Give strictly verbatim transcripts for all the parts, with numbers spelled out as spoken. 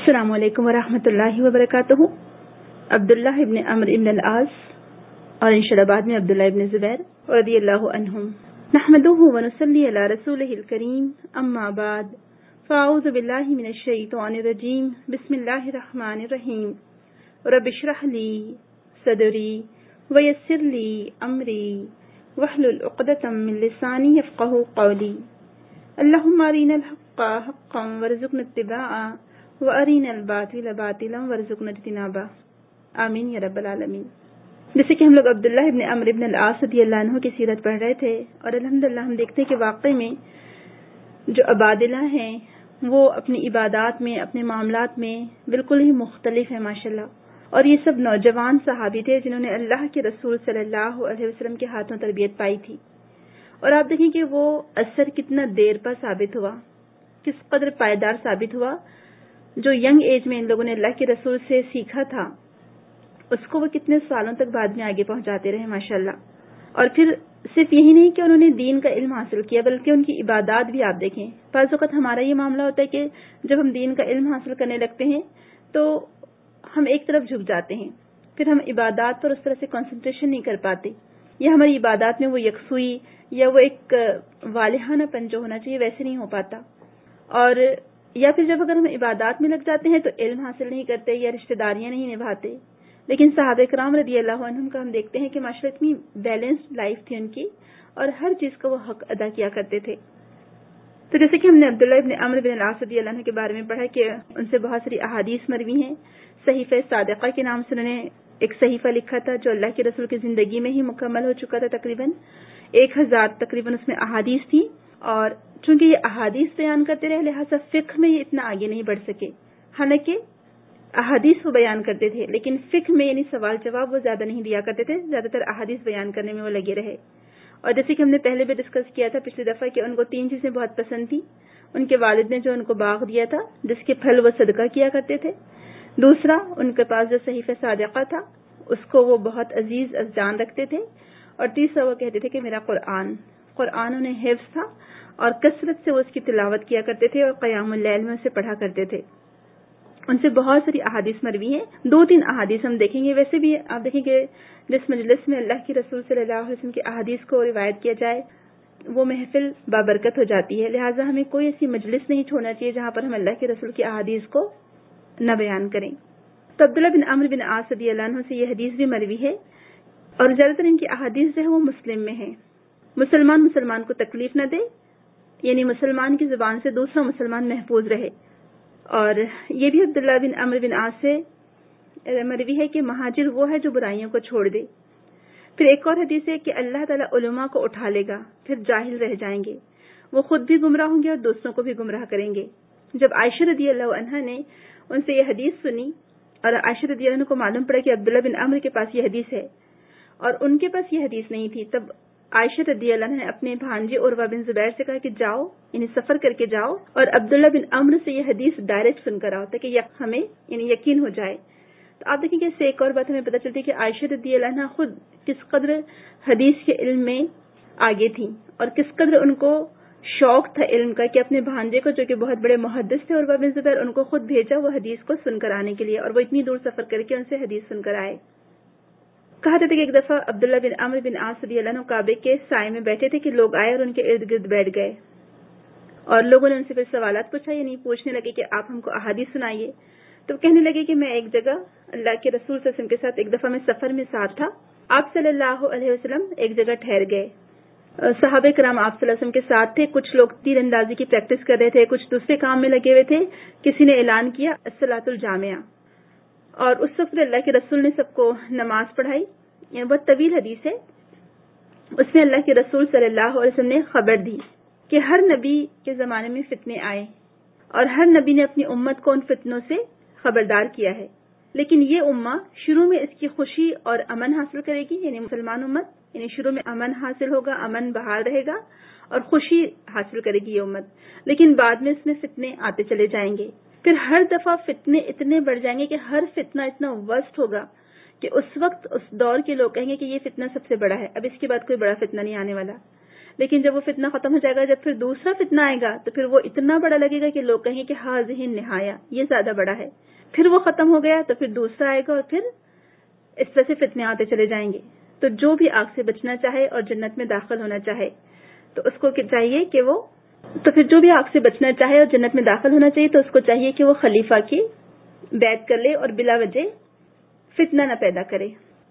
السلام علیکم ورحمۃ اللہ وبرکاتہ. عبداللہ ابن عمرو ابن العاص اور انشاءاللہ بعد میں عبداللہ ابن زبیر رضی اللہ عنہم. نحمدہ ونصلی علی رسولہ الکریم. اما بعد فاعوذ باللہ من الشیطان الرجیم. بسم اللہ الرحمن الرحیم. رب اشرح لی صدری ویسر لی امری واحلل عقدۃ من لسانی یفقہوا قولی. اللہم ارنا الحق حقا وارزقنا اتباعہ وَأَرِينَا الْبَاطِلَ بَاطِلًا وَارْزُقْنَا اجْتِنَابَهُ. آمین یا رب العالمین. جیسے کہ ہم لوگ عبداللہ ابن عمرو ابن العاص رضی اللہ عنہ کی سیرت پڑھ رہے تھے اور الحمدللہ ہم دیکھتے ہیں کہ واقعی میں جو عبادلہ ہیں وہ اپنی عبادات میں اپنے معاملات میں بالکل ہی مختلف ہیں ماشاءاللہ. اور یہ سب نوجوان صحابی تھے جنہوں نے اللہ کے رسول صلی اللہ علیہ وسلم کے ہاتھوں تربیت پائی تھی. اور آپ دیکھیں کہ وہ اثر کتنا دیر پر ثابت ہوا، کس قدر پائیدار ثابت ہوا. جو ینگ ایج میں ان لوگوں نے اللہ کے رسول سے سیکھا تھا اس کو وہ کتنے سالوں تک بعد میں آگے پہنچاتے رہے ماشاءاللہ. اور پھر صرف یہی نہیں کہ انہوں نے دین کا علم حاصل کیا بلکہ ان کی عبادات بھی آپ دیکھیں. بعض اوقات ہمارا یہ معاملہ ہوتا ہے کہ جب ہم دین کا علم حاصل کرنے لگتے ہیں تو ہم ایک طرف جھک جاتے ہیں، پھر ہم عبادات پر اس طرح سے کنسنٹریشن نہیں کر پاتے، یا ہماری عبادات میں وہ یکسوئی یا وہ ایک والہانہ پن جو ہونا چاہیے ویسے نہیں ہو پاتا. اور یا پھر جب اگر ہم عبادات میں لگ جاتے ہیں تو علم حاصل نہیں کرتے یا رشتہ داریاں نہیں نبھاتے. لیکن صحابہ کرام رضی اللہ عنہم کا ہم دیکھتے ہیں کہ ماشاءاللہ اتنی بیلنسڈ لائف تھی ان کی اور ہر چیز کا وہ حق ادا کیا کرتے تھے. تو جیسے کہ ہم نے عبداللہ ابن عمرو بن العاص رضی اللہ عنہ کے بارے میں پڑھا کہ ان سے بہت ساری احادیث مروی ہیں. صحیفہ صادقہ کے نام سے انہوں نے ایک صحیفہ لکھا تھا جو اللہ کے رسول کی زندگی میں ہی مکمل ہو چکا تھا. تقریباً ایک ہزار تقریباً اس میں احادیث تھی. اور چونکہ یہ احادیث بیان کرتے رہے لہٰذا فقہ میں یہ اتنا آگے نہیں بڑھ سکے. حالانکہ احادیث وہ بیان کرتے تھے لیکن فقہ میں یعنی سوال جواب وہ زیادہ نہیں دیا کرتے تھے، زیادہ تر احادیث بیان کرنے میں وہ لگے رہے. اور جیسے کہ ہم نے پہلے بھی ڈسکس کیا تھا پچھلی دفعہ کہ ان کو تین چیزیں بہت پسند تھیں. ان کے والد نے جو ان کو باغ دیا تھا جس کے پھل وہ صدقہ کیا کرتے تھے. دوسرا ان کے پاس جو صحیفہ صادقہ تھا اس کو وہ بہت عزیز از جان رکھتے تھے. اور تیسرا وہ کہتے تھے کہ میرا قرآن قرآن انہیں حفظ تھا اور کثرت سے وہ اس کی تلاوت کیا کرتے تھے اور قیام اللیل میں اسے پڑھا کرتے تھے. ان سے بہت ساری احادیث مروی ہیں. دو تین احادیث ہم دیکھیں گے. ویسے بھی آپ دیکھیں کہ جس مجلس میں اللہ کے رسول صلی اللہ علیہ وسلم کی احادیث کو روایت کیا جائے وہ محفل بابرکت ہو جاتی ہے. لہٰذا ہمیں کوئی ایسی مجلس نہیں چھوڑنا چاہیے جہاں پر ہم اللہ کے رسول کی احادیث کو نہ بیان کریں. تو عبداللہ بن عمرو بن عاص رضی اللہ عنہ سے یہ حدیث بھی مروی ہے اور زیادہ تر ان کی احادیث جو ہے وہ مسلم میں ہے. مسلمان مسلمان کو تکلیف نہ دے، یعنی مسلمان کی زبان سے دوسرا مسلمان محفوظ رہے. اور یہ بھی عبداللہ بن عمرو بن عاص سے مروی ہے کہ مہاجر وہ ہے جو برائیوں کو چھوڑ دے. پھر ایک اور حدیث ہے کہ اللہ تعالیٰ علماء کو اٹھا لے گا پھر جاہل رہ جائیں گے، وہ خود بھی گمراہ ہوں گے اور دوسروں کو بھی گمراہ کریں گے. جب عائشہ رضی اللہ عنہا نے ان سے یہ حدیث سنی اور عائشہ رضی اللہ عنہ کو معلوم پڑا کہ عبداللہ بن عمرو کے پاس یہ حدیث ہے اور ان کے پاس یہ حدیث نہیں تھی، تب عائشہ رضی اللہ عنہ نے اپنے بھانجے عروہ بن زبیر سے کہا کہ جاؤ یعنی سفر کر کے جاؤ اور عبداللہ بن عمرو سے یہ حدیث ڈائریکٹ سن کر آؤ تاکہ ہمیں یعنی یقین ہو جائے. تو آپ دیکھیں کہ اس سے ایک اور بات ہمیں پتہ چلتی ہے کہ عائشہ رضی اللہ عنہ خود کس قدر حدیث کے علم میں آگے تھیں اور کس قدر ان کو شوق تھا علم کا کہ اپنے بھانجے کو جو کہ بہت بڑے محدث تھے عروہ بن زبیر ان کو خود بھیجا وہ حدیث کو سن کر آنے کے لیے اور وہ اتنی دور سفر کر کے ان سے حدیث سن کر آئے. کہا جاتا ہے کہ ایک دفعہ عبداللہ بن عمرو بن عاص رضی اللہ عنہ کعبے کے سائے میں بیٹھے تھے کہ لوگ آئے اور ان کے ارد گرد بیٹھ گئے اور لوگوں نے ان سے پھر سوالات پوچھا یعنی پوچھنے لگے کہ آپ ہم کو احادیث سنائیے. تو کہنے لگے کہ میں ایک جگہ اللہ کے رسول صلی اللہ علیہ وسلم کے ساتھ ایک دفعہ میں سفر میں ساتھ تھا. آپ صلی اللہ علیہ وسلم ایک جگہ ٹھہر گئے. صحابہ کرام آپ صلی اللہ علیہ وسلم کے ساتھ تھے. کچھ لوگ تیر اندازی کی پریکٹس کر رہے تھے، کچھ دوسرے کام میں لگے ہوئے تھے. کسی نے اعلان کیا الصلاۃ الجامعہ اور اس وقت اللہ کے رسول نے سب کو نماز پڑھائی. یہ بہت طویل حدیث ہے. اس میں اللہ کے رسول صلی اللہ علیہ وسلم نے خبر دی کہ ہر نبی کے زمانے میں فتنے آئے اور ہر نبی نے اپنی امت کو ان فتنوں سے خبردار کیا ہے، لیکن یہ امہ شروع میں اس کی خوشی اور امن حاصل کرے گی یعنی مسلمان امت یعنی شروع میں امن حاصل ہوگا، امن بحال رہے گا اور خوشی حاصل کرے گی یہ امت. لیکن بعد میں اس میں فتنے آتے چلے جائیں گے. پھر ہر دفعہ فتنے اتنے بڑھ جائیں گے کہ ہر فتنہ اتنا ورسٹ ہوگا کہ اس وقت اس دور کے لوگ کہیں گے کہ یہ فتنہ سب سے بڑا ہے، اب اس کے بعد کوئی بڑا فتنہ نہیں آنے والا. لیکن جب وہ فتنہ ختم ہو جائے گا، جب پھر دوسرا فتنہ آئے گا تو پھر وہ اتنا بڑا لگے گا کہ لوگ کہیں کہ ہاں ذہن نہایا، یہ زیادہ بڑا ہے. پھر وہ ختم ہو گیا تو پھر دوسرا آئے گا اور پھر اس طرح سے فتنے آتے چلے جائیں گے. تو جو بھی آگ سے بچنا چاہے اور جنت میں داخل ہونا چاہے تو اس کو چاہیے کہ وہ تو پھر جو بھی آگ سے بچنا چاہے اور جنت میں داخل ہونا چاہیے تو اس کو چاہیے کہ وہ خلیفہ کی بیعت کر لے اور بلا وجہ فتنہ نہ پیدا کرے.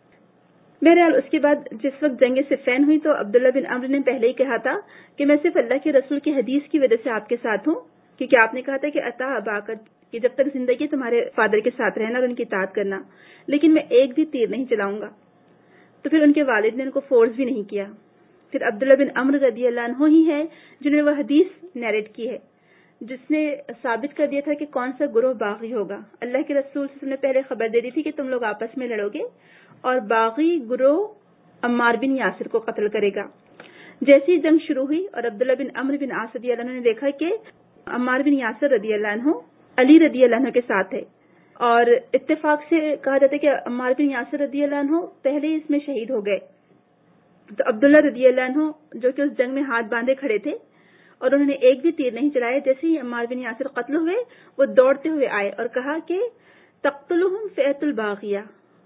بہرحال اس کے بعد جس وقت جنگ صفین ہوئی تو عبداللہ بن عمرو نے پہلے ہی کہا تھا کہ میں صرف اللہ کے رسول کی حدیث کی وجہ سے آپ کے ساتھ ہوں، کیونکہ آپ نے کہا تھا کہ عطا ابا کر کہ جب تک زندگی تمہارے فادر کے ساتھ رہنا اور ان کی اطاعت کرنا، لیکن میں ایک بھی تیر نہیں چلاؤں گا. تو پھر ان کے والد نے ان کو فورس بھی نہیں کیا. پھر عبداللہ بن عمرو رضی اللہ عنہ ہی ہے جنہوں نے وہ حدیث نیریٹ کی ہے جس نے ثابت کر دیا تھا کہ کون سا گروہ باغی ہوگا. اللہ کے رسول صلی اللہ علیہ وسلم نے پہلے خبر دے دی تھی کہ تم لوگ آپس میں لڑو گے اور باغی گروہ عمار بن یاسر کو قتل کرے گا. جیسی جنگ شروع ہوئی اور عبداللہ بن عمرو بن عاص رضی اللہ عنہ نے دیکھا کہ عمار بن یاسر رضی اللہ عنہ علی رضی اللہ عنہ کے ساتھ ہے، اور اتفاق سے کہا جاتا ہے کہ عمار بن یاسر رضی اللہ عنہ پہلے ہی اس میں شہید ہو گئے. تو عبداللہ رضی اللہ عنہ جو کہ اس جنگ میں ہاتھ باندھے کھڑے تھے اور انہوں نے ایک بھی تیر نہیں چلایا، جیسے ہی عمار بن یاسر قتل ہوئے وہ دوڑتے ہوئے آئے اور کہا کہ تقتلہم فئۃ الباغیہ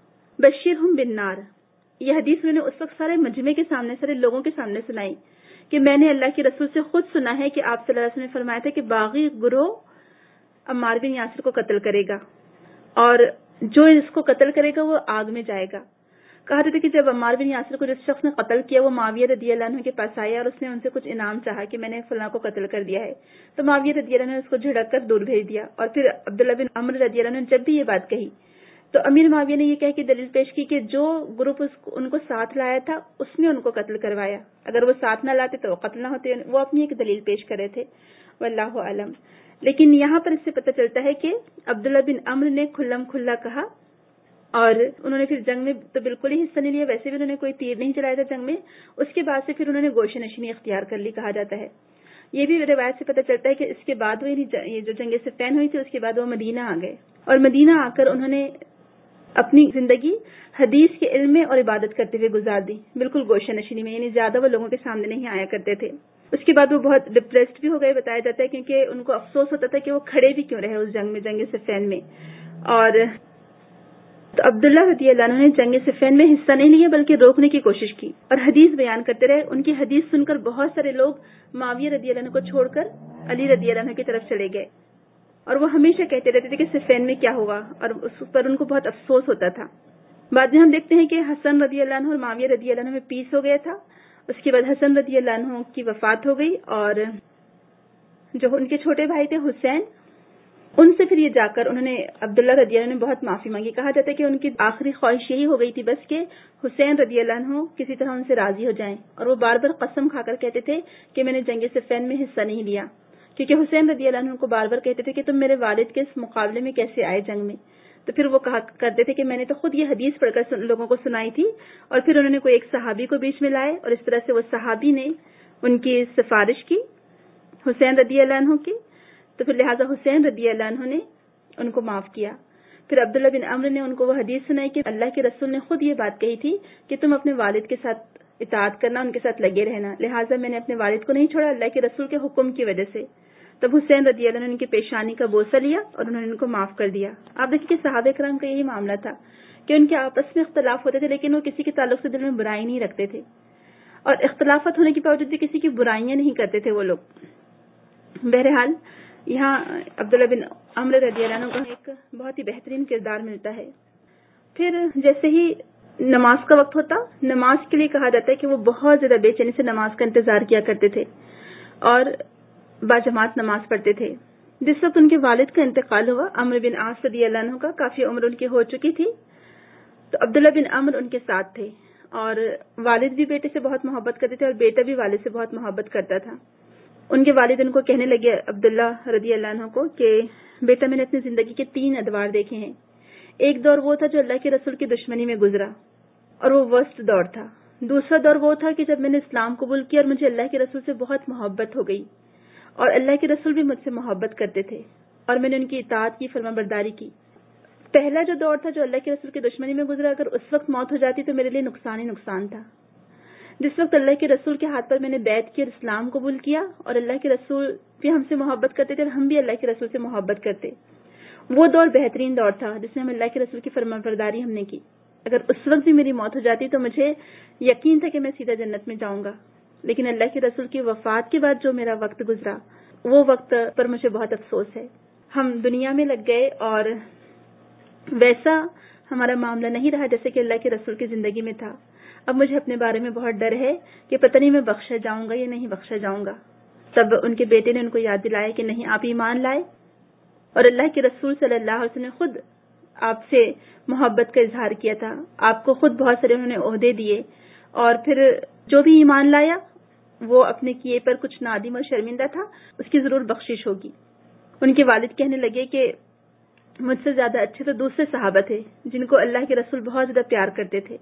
بشرہم بالنار. یہ حدیث انہوں نے اس وقت سارے مجمع کے سامنے، سارے لوگوں کے سامنے سنائی کہ میں نے اللہ کے رسول سے خود سنا ہے کہ آپ صلی اللہ علیہ وسلم نے فرمایا تھا کہ باغی گروہ عمار بن یاسر کو قتل کرے گا اور جو اس کو قتل کرے گا وہ آگ میں جائے گا. کہا جاتا ہے کہ جب عمار بن یاسر کو جس شخص نے قتل کیا وہ معاویہ رضی اللہ عنہ کے پاس آیا اور اس نے ان سے کچھ انعام چاہا کہ میں نے فلاں کو قتل کر دیا ہے، تو معاویہ رضی اللہ عنہ نے اس کو جھڑک کر دور بھیج دیا. اور پھر عبداللہ بن عمرو رضی اللہ عنہ نے جب بھی یہ بات کہی تو امیر معاویہ نے یہ کہہ کے دلیل پیش کی کہ جو گروپ اس کو ان کو ساتھ لایا تھا اس نے ان کو قتل کروایا، اگر وہ ساتھ نہ لاتے تو وہ قتل نہ ہوتے. وہ اپنی ایک دلیل پیش کر رہے تھے، واللہ اعلم. لیکن یہاں پر اس سے پتہ چلتا ہے کہ عبداللہ بن عمرو نے کھلم کھلا کہا اور انہوں نے پھر جنگ میں تو بالکل ہی حصہ نہیں لیا، ویسے بھی انہوں نے کوئی تیر نہیں چلایا تھا جنگ میں. اس کے بعد سے پھر انہوں نے گوشہ نشینی اختیار کر لی کہا جاتا ہے. یہ بھی روایت سے پتہ چلتا ہے کہ اس کے بعد وہ یہ جو جنگ صفین ہوئی تھی اس کے بعد وہ مدینہ آ گئے اور مدینہ آ کر انہوں نے اپنی زندگی حدیث کے علم میں اور عبادت کرتے ہوئے گزار دی، بالکل گوشہ نشینی میں، یعنی زیادہ وہ لوگوں کے سامنے نہیں آیا کرتے تھے. اس کے بعد وہ بہت ڈپریسڈ بھی ہو گئے بتایا جاتا ہے، کیونکہ ان کو افسوس ہوتا تھا کہ وہ کھڑے بھی کیوں رہے اس جنگ میں، جنگ صفین میں. اور تو عبداللہ رضی اللہ عنہ نے جنگ صفین میں حصہ نہیں لیا بلکہ روکنے کی کوشش کی اور حدیث بیان کرتے رہے. ان کی حدیث سن کر بہت سارے لوگ معاویہ رضی اللہ عنہ کو چھوڑ کر علی رضی اللہ عنہ کی طرف چلے گئے اور وہ ہمیشہ کہتے رہتے تھے کہ صفین میں کیا ہوا، اور اس پر ان کو بہت افسوس ہوتا تھا. بعد میں ہم دیکھتے ہیں کہ حسن رضی اللہ عنہ اور معاویہ رضی اللہ عنہ میں پیس ہو گیا تھا. اس کے بعد حسن رضی اللہ عنہ کی وفات ہو گئی اور جو ان کے چھوٹے بھائی تھے حسین، ان سے پھر یہ جا کر انہوں نے عبداللہ رضی اللہ عنہ نے بہت معافی مانگی. کہا جاتا ہے کہ ان کی آخری خواہش یہی ہو گئی تھی بس کہ حسین رضی اللہ عنہ کسی طرح ان سے راضی ہو جائیں، اور وہ بار بار قسم کھا کر کہتے تھے کہ میں نے جنگ صفین میں حصہ نہیں لیا، کیونکہ حسین رضی اللہ عنہ کو بار بار کہتے تھے کہ تم میرے والد کے اس مقابلے میں کیسے آئے جنگ میں. تو پھر وہ کہا کرتے تھے کہ میں نے تو خود یہ حدیث پڑھ کر لوگوں کو سنائی تھی. اور پھر انہوں نے کوئی ایک صحابی کو بیچ میں لائے اور اس طرح سے وہ صحابی نے ان کی سفارش کی حسین رضی اللہ عنہ کی، تو پھر لہٰذا حسین رضی اللہ عنہ نے ان کو معاف کیا. پھر عبداللہ بن عمرو نے ان کو وہ حدیث سنائی کہ اللہ کے رسول نے خود یہ بات کہی تھی کہ تم اپنے والد کے ساتھ اطاعت کرنا، ان کے ساتھ لگے رہنا، لہٰذا میں نے اپنے والد کو نہیں چھوڑا اللہ کے رسول کے حکم کی وجہ سے. تب حسین رضی اللہ عنہ نے ان کی پیشانی کا بوسہ لیا اور انہوں نے ان کو معاف کر دیا. آپ دیکھیں کہ صحابہ کرام کا یہی معاملہ تھا کہ ان کے آپس میں اختلاف ہوتے تھے لیکن وہ کسی کے تعلق سے دل میں برائی نہیں رکھتے تھے، اور اختلافات ہونے کے باوجود بھی کسی کی برائیاں نہیں کرتے تھے وہ لوگ. بہرحال یہاں عبداللہ بن عمرو رضی اللہ عنہ کا ایک بہت ہی بہترین کردار ملتا ہے. پھر جیسے ہی نماز کا وقت ہوتا، نماز کے لیے کہا جاتا ہے کہ وہ بہت زیادہ بے چینی سے نماز کا انتظار کیا کرتے تھے اور باجماعت نماز پڑھتے تھے. جس وقت ان کے والد کا انتقال ہوا، عمرو بن عاص رضی اللہ عنہ کا، کافی عمر ان کی ہو چکی تھی، تو عبداللہ بن عمرو ان کے ساتھ تھے اور والد بھی بیٹے سے بہت محبت کرتے تھے اور بیٹا بھی والد سے بہت محبت کرتا تھا. ان کے والد ان کو کہنے لگے عبداللہ رضی اللہ عنہ کو کہ بیٹا میں نے اپنی زندگی کے تین ادوار دیکھے ہیں. ایک دور وہ تھا جو اللہ کے رسول کی دشمنی میں گزرا اور وہ ورسٹ دور تھا. دوسرا دور وہ تھا کہ جب میں نے اسلام قبول کیا اور مجھے اللہ کے رسول سے بہت محبت ہو گئی اور اللہ کے رسول بھی مجھ سے محبت کرتے تھے اور میں نے ان کی اطاعت کی، فرما برداری کی. پہلا جو دور تھا جو اللہ کے رسول کی دشمنی میں گزرا، اگر اس وقت موت ہو جاتی تو میرے لیے نقصان ہی نقصان تھا. جس وقت اللہ کے رسول کے ہاتھ پر میں نے بیعت کی اور اسلام قبول کیا اور اللہ کے رسول بھی ہم سے محبت کرتے تھے اور ہم بھی اللہ کے رسول سے محبت کرتے. وہ دور بہترین دور تھا جس میں ہم اللہ کے رسول کی فرمانبرداری ہم نے کی. اگر اس وقت بھی میری موت ہو جاتی تو مجھے یقین تھا کہ میں سیدھا جنت میں جاؤں گا. لیکن اللہ کے رسول کی وفات کے بعد جو میرا وقت گزرا وہ وقت پر مجھے بہت افسوس ہے. ہم دنیا میں لگ گئے اور ویسا ہمارا معاملہ نہیں رہا جیسے کہ اللہ کے رسول کی زندگی میں تھا. اب مجھے اپنے بارے میں بہت ڈر ہے کہ پتہ نہیں میں بخشا جاؤں گا یا نہیں بخشا جاؤں گا. تب ان کے بیٹے نے ان کو یاد دلایا کہ نہیں آپ ایمان لائے اور اللہ کے رسول صلی اللہ علیہ وسلم نے خود آپ سے محبت کا اظہار کیا تھا. آپ کو خود بہت سارے انہوں نے عہدے دیے اور پھر جو بھی ایمان لایا وہ اپنے کیے پر کچھ نادم اور شرمندہ تھا اس کی ضرور بخشش ہوگی. ان کے والد کہنے لگے کہ مجھ سے زیادہ اچھے تو دوسرے صحابہ تھے جن کو اللہ کے رسول بہت زیادہ پیار کرتے تھے.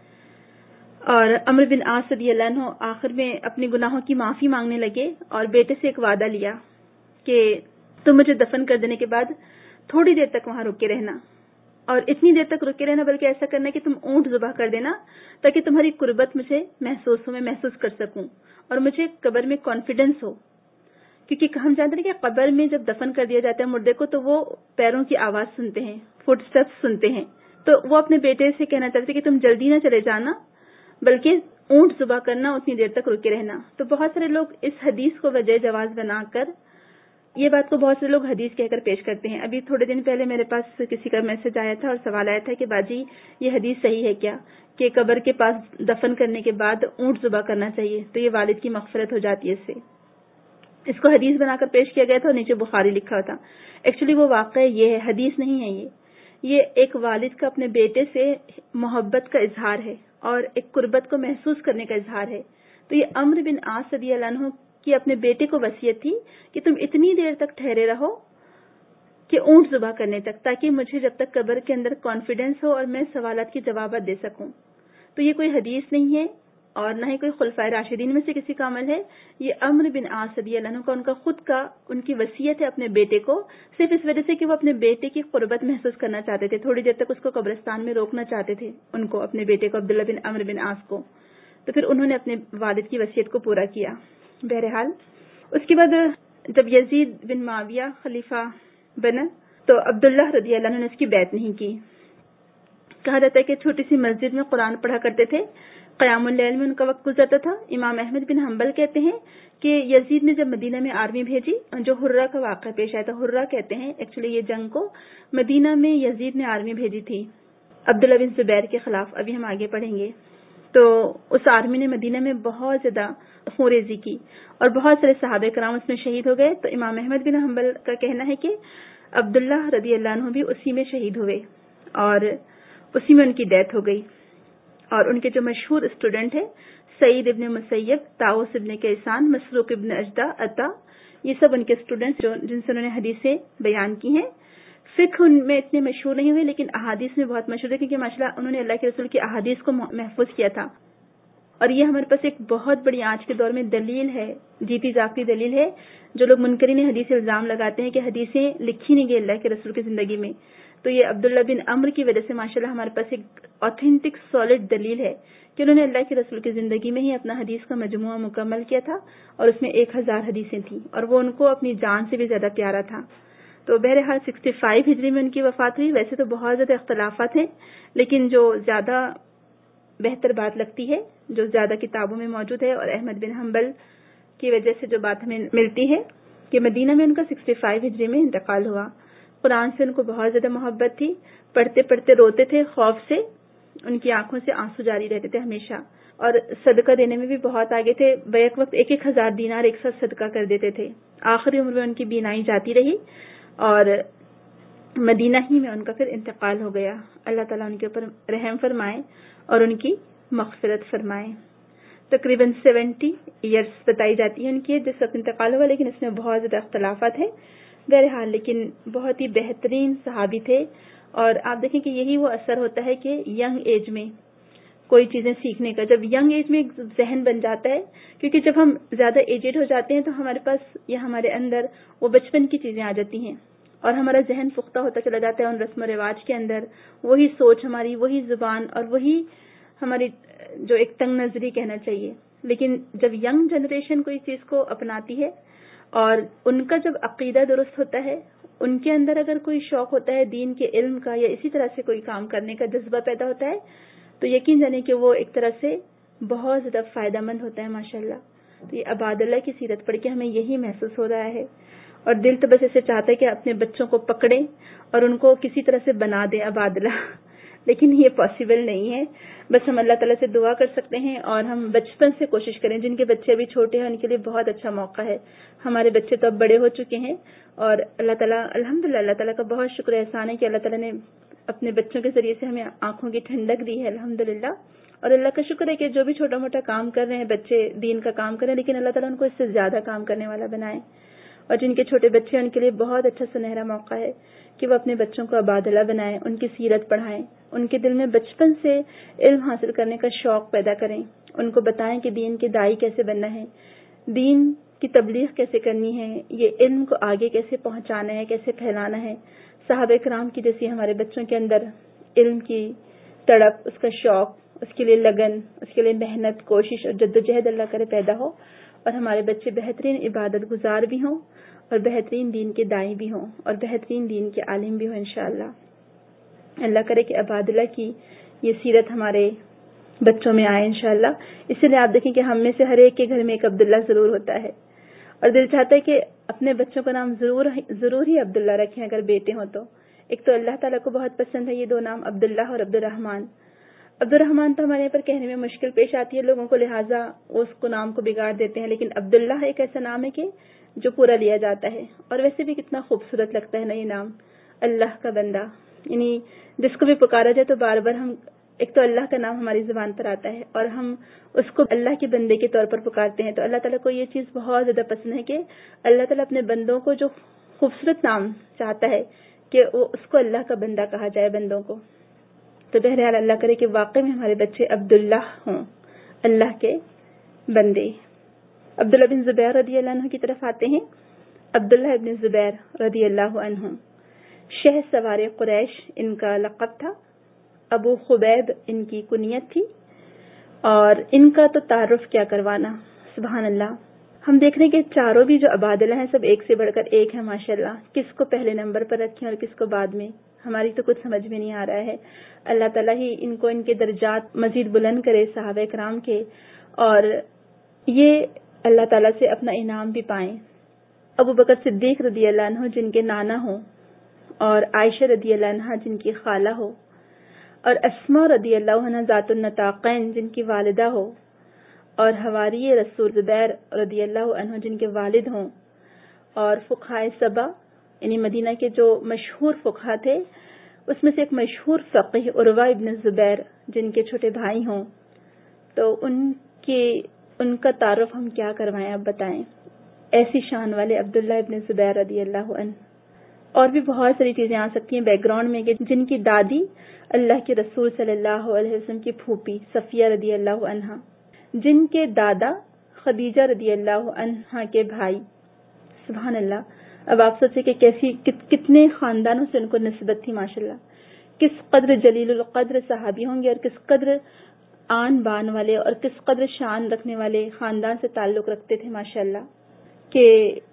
اور عمرو بن عاص رضی اللہ عنہ آخر میں اپنے گناہوں کی معافی مانگنے لگے اور بیٹے سے ایک وعدہ لیا کہ تم مجھے دفن کر دینے کے بعد تھوڑی دیر تک وہاں رکے رہنا اور اتنی دیر تک رکے رہنا بلکہ ایسا کرنا کہ تم اونٹ ذبح کر دینا تاکہ تمہاری قربت مجھے محسوس ہو میں محسوس کر سکوں اور مجھے قبر میں کانفیڈنس ہو. کیونکہ ہم جانتے ہیں کہ قبر میں جب دفن کر دیا جاتا ہے مردے کو تو وہ پیروں کی آواز سنتے ہیں, فٹ اسٹیپس سنتے ہیں. تو وہ اپنے بیٹے سے کہنا چاہتے کہ تم جلدی نہ چلے جانا بلکہ اونٹ ذبح کرنا اتنی دیر تک رکے رہنا. تو بہت سارے لوگ اس حدیث کو وجہ جواز بنا کر یہ بات کو بہت سے لوگ حدیث کہہ کر پیش کرتے ہیں. ابھی تھوڑے دن پہلے میرے پاس کسی کا میسج آیا تھا اور سوال آیا تھا کہ باجی یہ حدیث صحیح ہے کیا کہ قبر کے پاس دفن کرنے کے بعد اونٹ ذبح کرنا چاہیے تو یہ والد کی مغفرت ہو جاتی ہے اس سے. اس کو حدیث بنا کر پیش کیا گیا تھا اور نیچے بخاری لکھا تھا. ایکچولی وہ واقعہ یہ ہے, حدیث نہیں ہے. یہ یہ ایک والد کا اپنے بیٹے سے محبت کا اظہار ہے اور ایک قربت کو محسوس کرنے کا اظہار ہے. تو یہ عمرو بن عاص رضی اللہ عنہ کی اپنے بیٹے کو وصیت تھی کہ تم اتنی دیر تک ٹھہرے رہو کہ اونٹ ذبح کرنے تک تاکہ مجھے جب تک قبر کے اندر کانفیڈنس ہو اور میں سوالات کی جوابات دے سکوں. تو یہ کوئی حدیث نہیں ہے اور نہ ہی کوئی خلفائے راشدین میں سے کسی کا عمل ہے. یہ عمرو بن عاص رضی اللہ عنہ کا ان کا خود کا ان کی وصیت ہے اپنے بیٹے کو, صرف اس وجہ سے کہ وہ اپنے بیٹے کی قربت محسوس کرنا چاہتے تھے. تھوڑی دیر تک اس کو قبرستان میں روکنا چاہتے تھے ان کو, اپنے بیٹے کو عبداللہ بن عمرو بن عاص کو. تو پھر انہوں نے اپنے والد کی وصیت کو پورا کیا. بہرحال اس کے بعد جب یزید بن معاویہ خلیفہ بنا تو عبداللہ رضی اللہ عنہ نے اس کی بیعت نہیں کی. کہا جاتا ہے کہ چھوٹی سی مسجد میں قرآن پڑھا کرتے تھے, قیام اللیل میں ان کا وقت گزرتا تھا. امام احمد بن حنبل کہتے ہیں کہ یزید نے جب مدینہ میں آرمی بھیجی, جو ہرہ کا واقعہ پیش آیا تھا, ہرہ کہتے ہیں ایکچولی یہ جنگ کو مدینہ میں یزید نے آرمی بھیجی تھی عبداللہ بن زبیر کے خلاف, ابھی ہم آگے پڑھیں گے. تو اس آرمی نے مدینہ میں بہت زیادہ خونریزی کی اور بہت سارے صحابہ کرام اس میں شہید ہو گئے. تو امام احمد بن حنبل کا کہنا ہے کہ عبداللہ رضی اللہ عنہ بھی اسی میں شہید ہوئے اور اسی میں ان کی ڈیتھ ہو گئی. اور ان کے جو مشہور اسٹوڈنٹ ہیں سعید ابن مسیب, طاؤس ابن کیسان, مسروق ابن اجدہ, عطا, یہ سب ان کے اسٹوڈنٹس جو جن سے انہوں نے حدیثیں بیان کی ہیں. فقہ ان میں اتنے مشہور نہیں ہوئے لیکن احادیث میں بہت مشہور ہے کیونکہ ماشاءاللہ انہوں نے اللہ کے رسول کی احادیث کو محفوظ کیا تھا. اور یہ ہمارے پاس ایک بہت بڑی آج کے دور میں دلیل ہے, جیتی جاگتی دلیل ہے. جو لوگ منکرین حدیث الزام لگاتے ہیں کہ حدیثیں لکھی نہیں گئی اللہ کے رسول کی زندگی میں, تو یہ عبداللہ بن عمرو کی وجہ سے ماشاءاللہ ہمارے پاس ایک آتھینٹک سالڈ دلیل ہے کہ انہوں نے اللہ کے رسول کی زندگی میں ہی اپنا حدیث کا مجموعہ مکمل کیا تھا اور اس میں ایک ہزار حدیثیں تھیں اور وہ ان کو اپنی جان سے بھی زیادہ پیارا تھا. تو بہرحال سکسٹی فائیو ہجری میں ان کی وفات ہوئی. ویسے تو بہت زیادہ اختلافات ہیں لیکن جو زیادہ بہتر بات لگتی ہے, جو زیادہ کتابوں میں موجود ہے اور احمد بن حنبل کی وجہ سے جو بات ہمیں ملتی ہے کہ مدینہ میں ان کا سکسٹی فائیو ہجری میں انتقال ہوا. قرآن سے ان کو بہت زیادہ محبت تھی, پڑھتے پڑھتے روتے تھے خوف سے, ان کی آنکھوں سے آنسو جاری رہتے تھے ہمیشہ, اور صدقہ دینے میں بھی بہت آگے تھے. بیک وقت ایک ایک ہزار دینار ایک ساتھ صدقہ کر دیتے تھے. آخری عمر میں ان کی بینائی جاتی رہی اور مدینہ ہی میں ان کا پھر انتقال ہو گیا. اللہ تعالیٰ ان کے اوپر رحم فرمائے اور ان کی مغفرت فرمائے. تقریباً سیونٹی ایئرس بتائی جاتی ہے ان کی جس وقت انتقال ہوا, لیکن اس میں بہت زیادہ اختلافات ہیں. بہرحال لیکن بہت ہی بہترین صحابی تھے. اور آپ دیکھیں کہ یہی وہ اثر ہوتا ہے کہ ینگ ایج میں کوئی چیزیں سیکھنے کا, جب ینگ ایج میں ایک ذہن بن جاتا ہے, کیونکہ جب ہم زیادہ ایجڈ ہو جاتے ہیں تو ہمارے پاس یا ہمارے اندر وہ بچپن کی چیزیں آ جاتی ہیں اور ہمارا ذہن پختہ ہوتا چلا جاتا ہے ان رسم و رواج کے اندر. وہی سوچ ہماری, وہی زبان اور وہی ہماری جو ایک تنگ نظری کہنا چاہیے، لیکن جب ینگ جنریشن کوئی چیز کو اپناتی ہے اور ان کا جب عقیدہ درست ہوتا ہے، ان کے اندر اگر کوئی شوق ہوتا ہے دین کے علم کا یا اسی طرح سے کوئی کام کرنے کا جذبہ پیدا ہوتا ہے، تو یقین جانے کہ وہ ایک طرح سے بہت زیادہ فائدہ مند ہوتا ہے ماشاءاللہ. تو یہ عباد اللہ کی سیرت پڑھ کے ہمیں یہی محسوس ہو رہا ہے، اور دل تو بس ایسے چاہتا ہے کہ اپنے بچوں کو پکڑیں اور ان کو کسی طرح سے بنا دیں عباد اللہ، لیکن یہ پاسبل نہیں ہے. بس ہم اللہ تعالیٰ سے دعا کر سکتے ہیں اور ہم بچپن سے کوشش کریں. جن کے بچے ابھی چھوٹے ہیں ان کے لیے بہت اچھا موقع ہے. ہمارے بچے تو اب بڑے ہو چکے ہیں اور اللہ تعالیٰ الحمدللہ اللہ تعالیٰ کا بہت شکر احسان ہے کہ اللہ تعالیٰ نے اپنے بچوں کے ذریعے سے ہمیں آنکھوں کی ٹھنڈک دی ہے الحمدللہ. اور اللہ کا شکر ہے کہ جو بھی چھوٹا موٹا کام کر رہے ہیں بچے دین کا کام کر رہے ہیں، لیکن اللہ تعالیٰ ان کو اس سے زیادہ کام کرنے والا بنائے. اور جن کے چھوٹے بچے ہیں ان کے لیے بہت اچھا سنہرا موقع ہے کہ وہ اپنے بچوں کو عباد اللہ بنائیں، ان کی سیرت پڑھائیں، ان کے دل میں بچپن سے علم حاصل کرنے کا شوق پیدا کریں، ان کو بتائیں کہ دین کے داعی کیسے بننا ہے، دین کی تبلیغ کیسے کرنی ہے، یہ علم کو آگے کیسے پہنچانا ہے، کیسے پھیلانا ہے. صحابہ کرام کی جیسی ہمارے بچوں کے اندر علم کی تڑپ، اس کا شوق، اس کے لیے لگن، اس کے لیے محنت، کوشش اور جدوجہد اللہ کرے پیدا ہو، اور ہمارے بچے بہترین عبادت گزار بھی ہوں اور بہترین دین کے داعی بھی ہوں اور بہترین دین کے عالم بھی ہوں انشاءاللہ. اللہ کرے کہ عباد اللہ کی یہ سیرت ہمارے بچوں میں آئے انشاءاللہ. اسی لیے آپ دیکھیں کہ ہم میں سے ہر ایک کے گھر میں ایک عبداللہ ضرور ہوتا ہے، اور دل چاہتا ہے کہ اپنے بچوں کا نام ضرور ضرور ہی عبداللہ رکھیں اگر بیٹے ہوں تو. ایک تو اللہ تعالیٰ کو بہت پسند ہے یہ دو نام، عبداللہ اور عبد الرحمن. عبد الرحمن تو ہمارے یہاں پر کہنے میں مشکل پیش آتی ہے لوگوں کو، لہٰذا اس کو نام کو بگاڑ دیتے ہیں، لیکن عبداللہ ایک ایسا نام ہے کہ جو پورا لیا جاتا ہے. اور ویسے بھی کتنا خوبصورت لگتا ہے نا یہ نام، اللہ کا بندہ. یعنی جس کو بھی پکارا جائے تو بار بار ہم ایک تو اللہ کا نام ہماری زبان پر آتا ہے اور ہم اس کو اللہ کے بندے کے طور پر پکارتے ہیں. تو اللہ تعالیٰ کو یہ چیز بہت زیادہ پسند ہے کہ اللہ تعالیٰ اپنے بندوں کو جو خوبصورت نام چاہتا ہے کہ وہ اس کو اللہ کا بندہ کہا جائے بندوں کو. تو بہرحال اللہ کرے کہ واقعی میں ہمارے بچے عبداللہ ہوں، اللہ کے بندے. عبداللہ بن زبیر رضی اللہ عنہ کی طرف آتے ہیں. عبداللہ ابن زبیر رضی اللہ عنہ شہ سوار قریش ان کا لقب تھا، ابو خبیب ان کی کنیت تھی، اور ان کا تو تعارف کیا کروانا. سبحان اللہ. ہم دیکھ رہے ہیں کہ چاروں بھی جو عباد اللہ ہیں سب ایک سے بڑھ کر ایک ہیں ماشاءاللہ. کس کو پہلے نمبر پر رکھیں اور کس کو بعد میں، ہماری تو کچھ سمجھ میں نہیں آ رہا ہے. اللہ تعالیٰ ہی ان کو ان کے درجات مزید بلند کرے صحابہ کرام کے، اور یہ اللہ تعالیٰ سے اپنا انعام بھی پائیں. ابو بکر صدیق رضی اللہ عنہ جن کے نانا ہو، اور عائشہ رضی اللہ عنہ جن کی خالہ ہو، اور اسماء رضی اللہ عنہ ذات النطاقین جن کی والدہ ہو، اور حواری رسول زبیر رضی اللہ عنہ جن کے والد ہوں، اور فقہائے سبا یعنی مدینہ کے جو مشہور فقہا تھے اس میں سے ایک مشہور فقیہ عروہ ابن زبیر جن کے چھوٹے بھائی ہوں. تو ان کے ان کا تعارف ہم کیا کروائیں، آپ بتائیں. ایسی شان والے عبداللہ ابن زبیر رضی اللہ عنہ. اور بھی بہت ساری چیزیں آ سکتی ہیں بیک گراؤنڈ میں کہ جن کی دادی اللہ کے رسول صلی اللہ علیہ وسلم کی پھوپھی صفیہ رضی اللہ عنہا، جن کے دادا خدیجہ رضی اللہ عنہا کے بھائی. سبحان اللہ. اب آپ سوچیں کہ کیسی کتنے خاندانوں سے ان کو نسبت تھی ماشاءاللہ. کس قدر جلیل القدر صحابی ہوں گے اور کس قدر آن بان والے اور کس قدر شان رکھنے والے خاندان سے تعلق رکھتے تھے ماشاءاللہ. کہ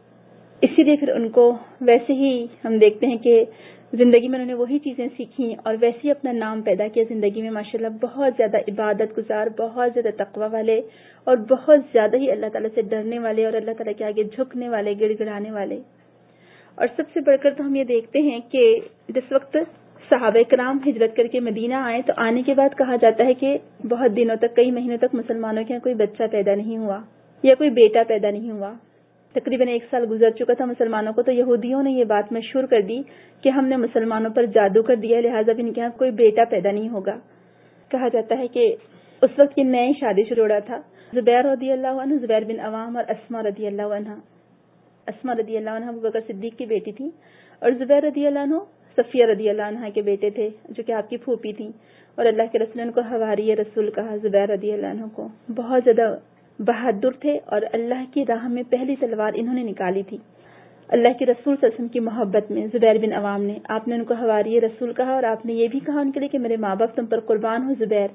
اسی لیے پھر ان کو ویسے ہی ہم دیکھتے ہیں کہ زندگی میں انہوں نے وہی چیزیں سیکھی اور ویسے ہی اپنا نام پیدا کیا زندگی میں ماشاءاللہ. بہت زیادہ عبادت گزار، بہت زیادہ تقوی والے، اور بہت زیادہ ہی اللہ تعالیٰ سے ڈرنے والے اور اللہ تعالیٰ کے آگے جھکنے والے، گڑ گڑانے والے. اور سب سے بڑھ کر تو ہم یہ دیکھتے ہیں کہ جس وقت صحابہ کرام ہجرت کر کے مدینہ آئے تو آنے کے بعد کہا جاتا ہے کہ بہت دنوں تک، کئی مہینوں تک مسلمانوں کے یہاں کوئی بچہ پیدا نہیں ہوا یا کوئی بیٹا پیدا نہیں ہوا. تقریباً ایک سال گزر چکا تھا مسلمانوں کو، تو یہودیوں نے یہ بات مشہور کر دی کہ ہم نے مسلمانوں پر جادو کر دیا، لہٰذا ان کے یہاں کوئی بیٹا پیدا نہیں ہوگا. کہا جاتا ہے کہ اس وقت یہ نئی شادی شروع ہوا تھا. زبیر رضی اللہ عنہ زبیر بن عوام اور اسماء رضی اللہ عنہ. اسماء رضی اللہ عنہ ابو بکر صدیق کی بیٹی تھی، اور زبیر رضی اللہ عنہ صفیہ رضی اللہ عنہ کے بیٹے تھے جو کہ آپ کی پھوپھی تھیں. اور اللہ کے رسول نے ان کو حواری رسول کہا. زبیر رضی اللہ عنہ کو بہت زیادہ بہادر تھے اور اللہ کی راہ میں پہلی تلوار انہوں نے نکالی تھی اللہ کے رسول صلی اللہ علیہ وسلم کی محبت میں. زبیر بن عوام نے آپ نے ان کو حواری رسول کہا، اور آپ نے یہ بھی کہا ان کے لیے کہ میرے ماں باپ تم پر قربان ہو زبیر،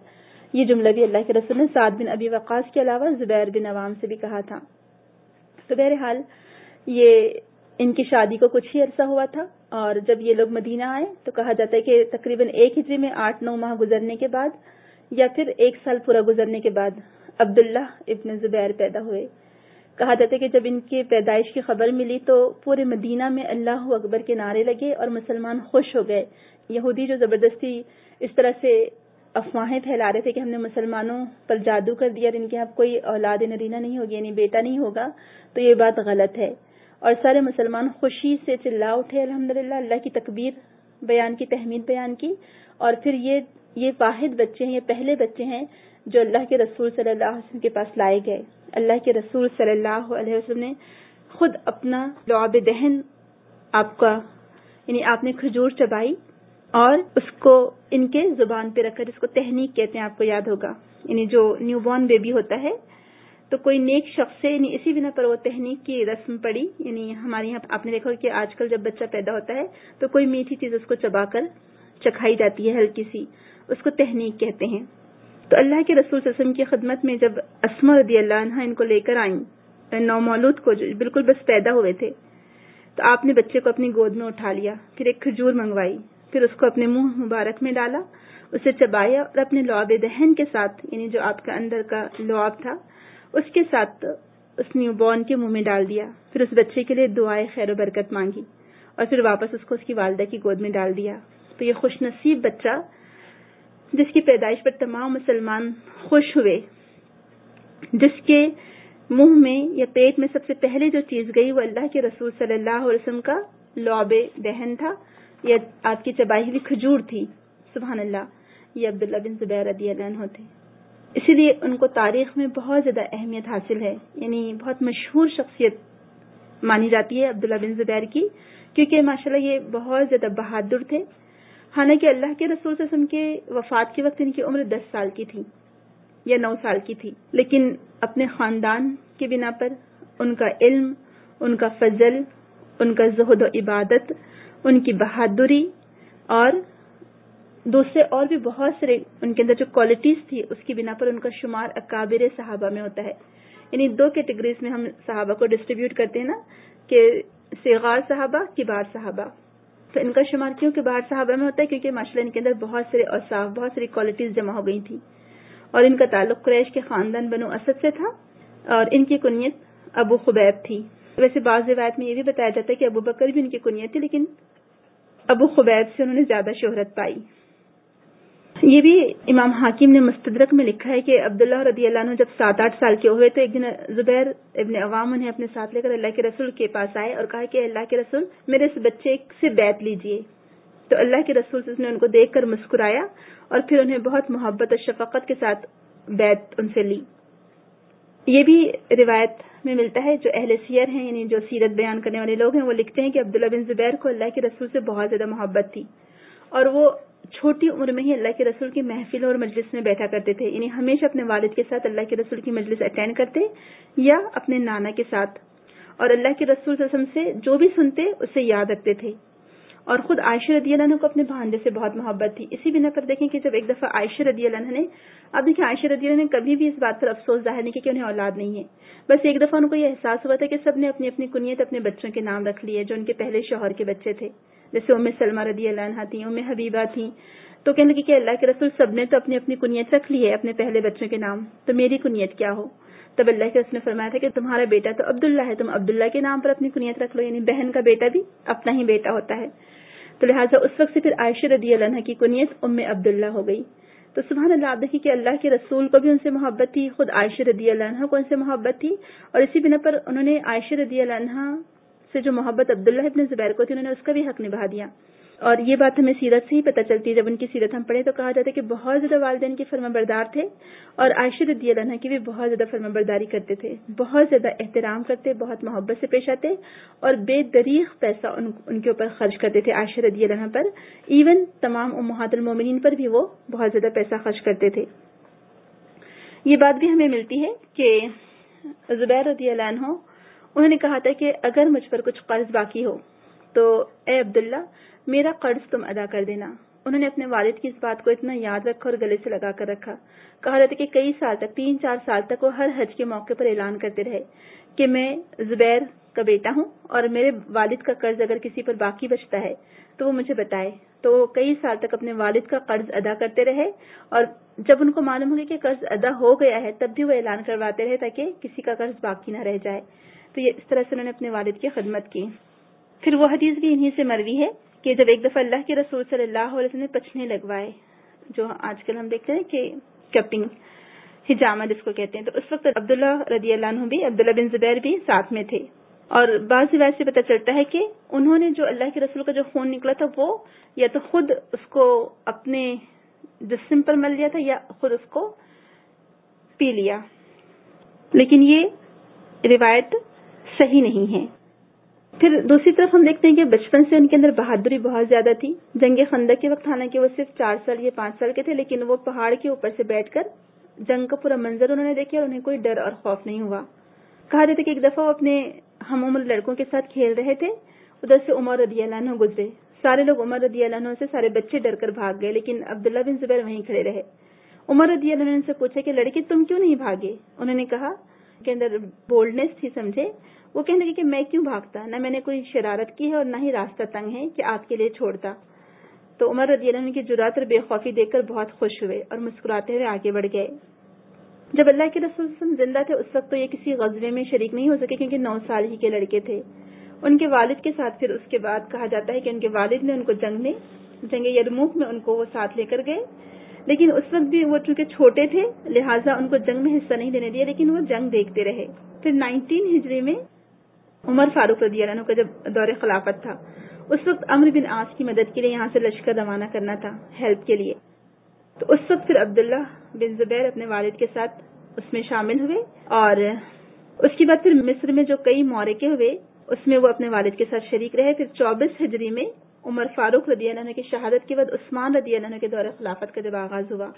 یہ جملہ بھی اللہ کے رسول نے سعد بن ابی وقاص کے علاوہ زبیر بن عوام سے بھی کہا تھا. تو بہرحال یہ ان کی شادی کو کچھ ہی عرصہ ہوا تھا، اور جب یہ لوگ مدینہ آئے تو کہا جاتا ہے کہ تقریباً ایک ہجری میں آٹھ نو ماہ گزرنے کے بعد یا پھر ایک سال پورا گزرنے کے بعد عبداللہ ابن زبیر پیدا ہوئے. کہا جاتا ہے کہ جب ان کی پیدائش کی خبر ملی تو پورے مدینہ میں اللہ اکبر کے نعرے لگے اور مسلمان خوش ہو گئے. یہودی جو زبردستی اس طرح سے افواہیں پھیلا رہے تھے کہ ہم نے مسلمانوں پر جادو کر دیا اور ان کے یہاں کوئی اولاد نرینہ نہیں ہوگی، یعنی بیٹا نہیں ہوگا، تو یہ بات غلط ہے. اور سارے مسلمان خوشی سے چلا اٹھے الحمدللہ، اللہ کی تکبیر بیان کی، تحمید بیان کی. اور پھر یہ یہ واحد بچے ہیں، یہ پہلے بچے ہیں جو اللہ کے رسول صلی اللہ علیہ وسلم کے پاس لائے گئے. اللہ کے رسول صلی اللہ علیہ وسلم نے خود اپنا لعاب دہن آپ کا یعنی آپ نے کھجور چبائی اور اس کو ان کے زبان پہ رکھا، جس کو تہنیک کہتے ہیں، آپ کو یاد ہوگا، یعنی جو نیو بورن بیبی ہوتا ہے تو کوئی نیک شخص سے یعنی اسی بنا پر وہ تہنیک کی رسم پڑی. یعنی ہمارے یہاں آپ نے دیکھا کہ آج کل جب بچہ پیدا ہوتا ہے تو کوئی میٹھی چیز اس کو چبا کر چکھائی جاتی ہے ہلکی سی، اس کو تہنیک کہتے ہیں. تو اللہ کے رسول صلی اللہ علیہ وسلم کی خدمت میں جب اسما رضی اللہ عنہا ان کو لے کر آئیں، نومولود کو جو بالکل بس پیدا ہوئے تھے، تو آپ نے بچے کو اپنی گود میں اٹھا لیا، پھر ایک کھجور منگوائی، پھر اس کو اپنے منہ مبارک میں ڈالا، اسے چبایا اور اپنے لعاب دہن کے ساتھ یعنی جو آپ کا اندر کا لعاب تھا اس کے ساتھ اس نیو بورن کے منہ میں ڈال دیا. پھر اس بچے کے لیے دعائے خیر و برکت مانگی اور پھر واپس اس کو اس کی والدہ کی گود میں ڈال دیا. تو یہ خوش نصیب بچہ جس کی پیدائش پر تمام مسلمان خوش ہوئے، جس کے منہ میں یا پیٹ میں سب سے پہلے جو چیز گئی وہ اللہ کے رسول صلی اللہ علیہ وسلم کا لعاب دہن تھا، یا آپ کی چبائی ہوئی کھجور تھی. سبحان اللہ، یہ عبداللہ بن زبیر رضی اللہ عنہ تھے. اسی لیے ان کو تاریخ میں بہت زیادہ اہمیت حاصل ہے، یعنی بہت مشہور شخصیت مانی جاتی ہے عبداللہ بن زبیر کی، کیونکہ ماشاءاللہ یہ بہت زیادہ بہادر تھے. حالانکہ اللہ کے رسول صلی اللہ علیہ وسلم کے وفات کے وقت ان کی عمر دس سال کی تھی یا نو سال کی تھی، لیکن اپنے خاندان کی بنا پر ان کا علم، ان کا فضل، ان کا زہد و عبادت، ان کی بہادری اور دوسرے اور بھی بہت سارے ان کے اندر جو کوالٹیز تھی اس کی بنا پر ان کا شمار اکابر صحابہ میں ہوتا ہے. یعنی دو کیٹیگریز میں ہم صحابہ کو ڈسٹریبیوٹ کرتے ہیں نا، کہ صغار صحابہ، کبار صحابہ. تو ان کا شمار کیوں کبار صحابہ میں ہوتا ہے؟ کیونکہ ماشاءاللہ ان کے اندر بہت سارے اوصاف، بہت ساری کوالٹیز جمع ہو گئی تھیں، اور ان کا تعلق قریش کے خاندان بنو اسد سے تھا، اور ان کی کنیت ابو خبیب تھی. ویسے بعض روایت میں یہ بھی بتایا جاتا ہے کہ ابو بکر بھی ان کی کنیت تھی، لیکن ابو خبیب سے انہوں نے زیادہ شہرت پائی. یہ بھی امام حاکم نے مستدرک میں لکھا ہے کہ عبداللہ رضی اللہ عنہ جب سات آٹھ سال کے ہوئے تو ایک دن زبیر ابن عوام انہیں اپنے ساتھ لے کر اللہ کے رسول کے پاس آئے اور کہا کہ اللہ کے رسول میرے اس بچے سے بیعت لیجئے. تو اللہ کے رسول نے ان کو دیکھ کر مسکرایا اور پھر انہیں بہت محبت اور شفقت کے ساتھ بیعت ان سے لی. یہ بھی روایت میں ملتا ہے، جو اہل سیر ہیں یعنی جو سیرت بیان کرنے والے لوگ ہیں وہ لکھتے ہیں کہ عبداللہ بن زبیر کو اللہ کے رسول سے بہت زیادہ محبت تھی، اور وہ چھوٹی عمر میں ہی اللہ کے رسول کی محفل اور مجلس میں بیٹھا کرتے تھے. یعنی ہمیشہ اپنے والد کے ساتھ اللہ کے رسول کی مجلس اٹینڈ کرتے یا اپنے نانا کے ساتھ، اور اللہ کے رسول صلی اللہ علیہ وسلم سے جو بھی سنتے اسے یاد رکھتے تھے. اور خود عائشہ رضی اللہ عنہ کو اپنے بھانجے سے بہت محبت تھی. اسی بنا پر دیکھیں کہ جب ایک دفعہ عائشہ رضی اللہ عنہ نے، اب دیکھیں عائشہ رضی اللہ عنہ نے کبھی بھی اس بات پر افسوس ظاہر نہیں کیا کہ انہیں اولاد نہیں ہے، بس ایک دفعہ ان کو یہ احساس ہوا تھا کہ سب نے اپنی اپنی کنیت اپنے بچوں کے نام رکھ لی ہے جو ان کے پہلے شوہر کے بچے تھے. جیسے ام سلمہ رضی اللہ عنہ تھیں، ام حبیبہ تھیں، تو کہنے لگی کہ اللہ کے رسول سب نے تو اپنی اپنی کنیت رکھ لی ہے اپنے پہلے بچوں کے نام، تو میری کنیت کیا ہو؟ تب اللہ کے رسول نے فرمایا تھا کہ تمہارا بیٹا تو عبداللہ ہے، تم عبداللہ کے نام پر اپنی کنیت رکھ لو. یعنی بہن کا بیٹا بھی اپنا ہی بیٹا ہوتا ہے. تو لہٰذا اس وقت سے پھر عائشہ رضی اللہ عنہ کی کنیت ام عبداللہ ہو گئی. تو سبحان اللہ، آپ دیکھیے کہ اللہ کے رسول کو بھی ان سے محبت تھی، خود عائشہ رضی اللہ عنہ کو ان سے محبت تھی، اور اسی بنا پر انہوں نے عائشہ رضی اللہ عنہ سے جو محبت عبداللہ ابن زبیر کو تھی انہوں نے اس کا بھی حق نبھا دیا. اور یہ بات ہمیں سیرت سے ہی پتہ چلتی ہے. جب ان کی سیرت ہم پڑھیں تو کہا جاتا ہے کہ بہت زیادہ والدین کے فرما بردار تھے، اور عائشہ رضی اللہ عنہ کی بھی بہت زیادہ فرما برداری کرتے تھے، بہت زیادہ احترام کرتے، بہت محبت سے پیش آتے، اور بے دریغ پیسہ ان, ان کے اوپر خرچ کرتے تھے عائشہ رضی اللہ عنہ پر. ایون تمام امہات المومنین پر بھی وہ بہت زیادہ پیسہ خرچ کرتے تھے. یہ بات بھی ہمیں ملتی ہے کہ زبیر رضی اللہ عنہ انہوں نے کہا تھا کہ اگر مجھ پر کچھ قرض باقی ہو تو اے عبداللہ میرا قرض تم ادا کر دینا. انہوں نے اپنے والد کی اس بات کو اتنا یاد رکھا اور گلے سے لگا کر رکھا. کہا جاتا ہے کہ کئی سال تک تین چار سال تک وہ ہر حج کے موقع پر اعلان کرتے رہے کہ میں زبیر کا بیٹا ہوں اور میرے والد کا قرض اگر کسی پر باقی بچتا ہے تو وہ مجھے بتائے. تو وہ کئی سال تک اپنے والد کا قرض ادا کرتے رہے اور جب ان کو معلوم ہو گیا کہ قرض ادا ہو گیا ہے تب بھی وہ اعلان کرواتے رہے تاکہ کسی کا قرض باقی نہ رہ جائے. تو یہ اس طرح سے انہوں نے اپنے والد کی خدمت کی. پھر وہ حدیث بھی انہی سے مروی ہے کہ جب ایک دفعہ اللہ کے رسول صلی اللہ علیہ وسلم نے پچھنے لگوائے, جو آج کل ہم دیکھتے ہیں کہ کپنگ حجامہ جس کو کہتے ہیں, تو اس وقت عبداللہ رضی اللہ عنہ بھی عبداللہ بن زبیر بھی ساتھ میں تھے. اور بعض روایت سے پتہ چلتا ہے کہ انہوں نے جو اللہ کے رسول کا جو خون نکلا تھا وہ یا تو خود اس کو اپنے جسم پر مل لیا تھا یا خود اس کو پی لیا, لیکن یہ روایت صحیح نہیں ہے. پھر دوسری طرف ہم دیکھتے ہیں کہ بچپن سے ان کے اندر بہادری بہت زیادہ تھی. جنگ خندق کے وقت حالانکہ وہ صرف چار سال یا پانچ سال کے تھے, لیکن وہ پہاڑ کے اوپر سے بیٹھ کر جنگ کا پورا منظر انہوں نے دیکھا اور انہیں کوئی ڈر اور خوف نہیں ہوا. کہا جاتا ہے کہ ایک دفعہ وہ اپنے ہم عمر لڑکوں کے ساتھ کھیل رہے تھے, ادھر سے عمر رضی اللہ عنہ گزرے. سارے لوگ عمر رضی اللہ عنہ سے سارے بچے ڈر کر بھاگ گئے, لیکن عبداللہ بن زبیر وہیں کھڑے رہے. عمر رضی اللہ عنہ نے سے پوچھا کہ لڑکے تم کیوں نہیں بھاگے؟ انہوں نے کہا کہ اندر بولڈنس تھی سمجھے. وہ کہنے لگے کہ میں کیوں بھاگتا, نہ میں نے کوئی شرارت کی ہے اور نہ ہی راستہ تنگ ہے کہ آپ کے لیے چھوڑتا. تو عمر رضی اللہ عنہ کی جرات اور بے خوفی دیکھ کر بہت خوش ہوئے اور مسکراتے ہوئے آگے بڑھ گئے. جب اللہ کے رسول صلی اللہ علیہ وسلم زندہ تھے اس وقت تو یہ کسی غزوے میں شریک نہیں ہو سکے کیونکہ نو سال ہی کے لڑکے تھے. ان کے والد کے ساتھ پھر اس کے بعد کہا جاتا ہے کہ ان کے والد نے ان کو جنگ میں جنگ یرموک میں ان کو وہ ساتھ لے کر گئے, لیکن اس وقت بھی وہ چونکہ چھوٹے تھے لہٰذا ان کو جنگ میں حصہ نہیں لینے دیا, لیکن وہ جنگ دیکھتے رہے. پھر نائنٹین ہجری میں عمر فاروق رضی اللہ عنہ کا جب دور خلافت تھا اس وقت عمرو بن عاص کی مدد کے لیے یہاں سے لشکر روانہ کرنا تھا ہیلپ کے لیے. تو اس وقت پھر عبداللہ بن زبیر اپنے والد کے ساتھ اس میں شامل ہوئے, اور اس کے بعد پھر مصر میں جو کئی معرکے ہوئے اس میں وہ اپنے والد کے ساتھ شریک رہے. پھر چوبیس ہجری میں عمر فاروق رضی اللہ عنہ کی شہادت کے بعد عثمان رضی اللہ عنہ کے دور خلافت کا جب آغاز ہوا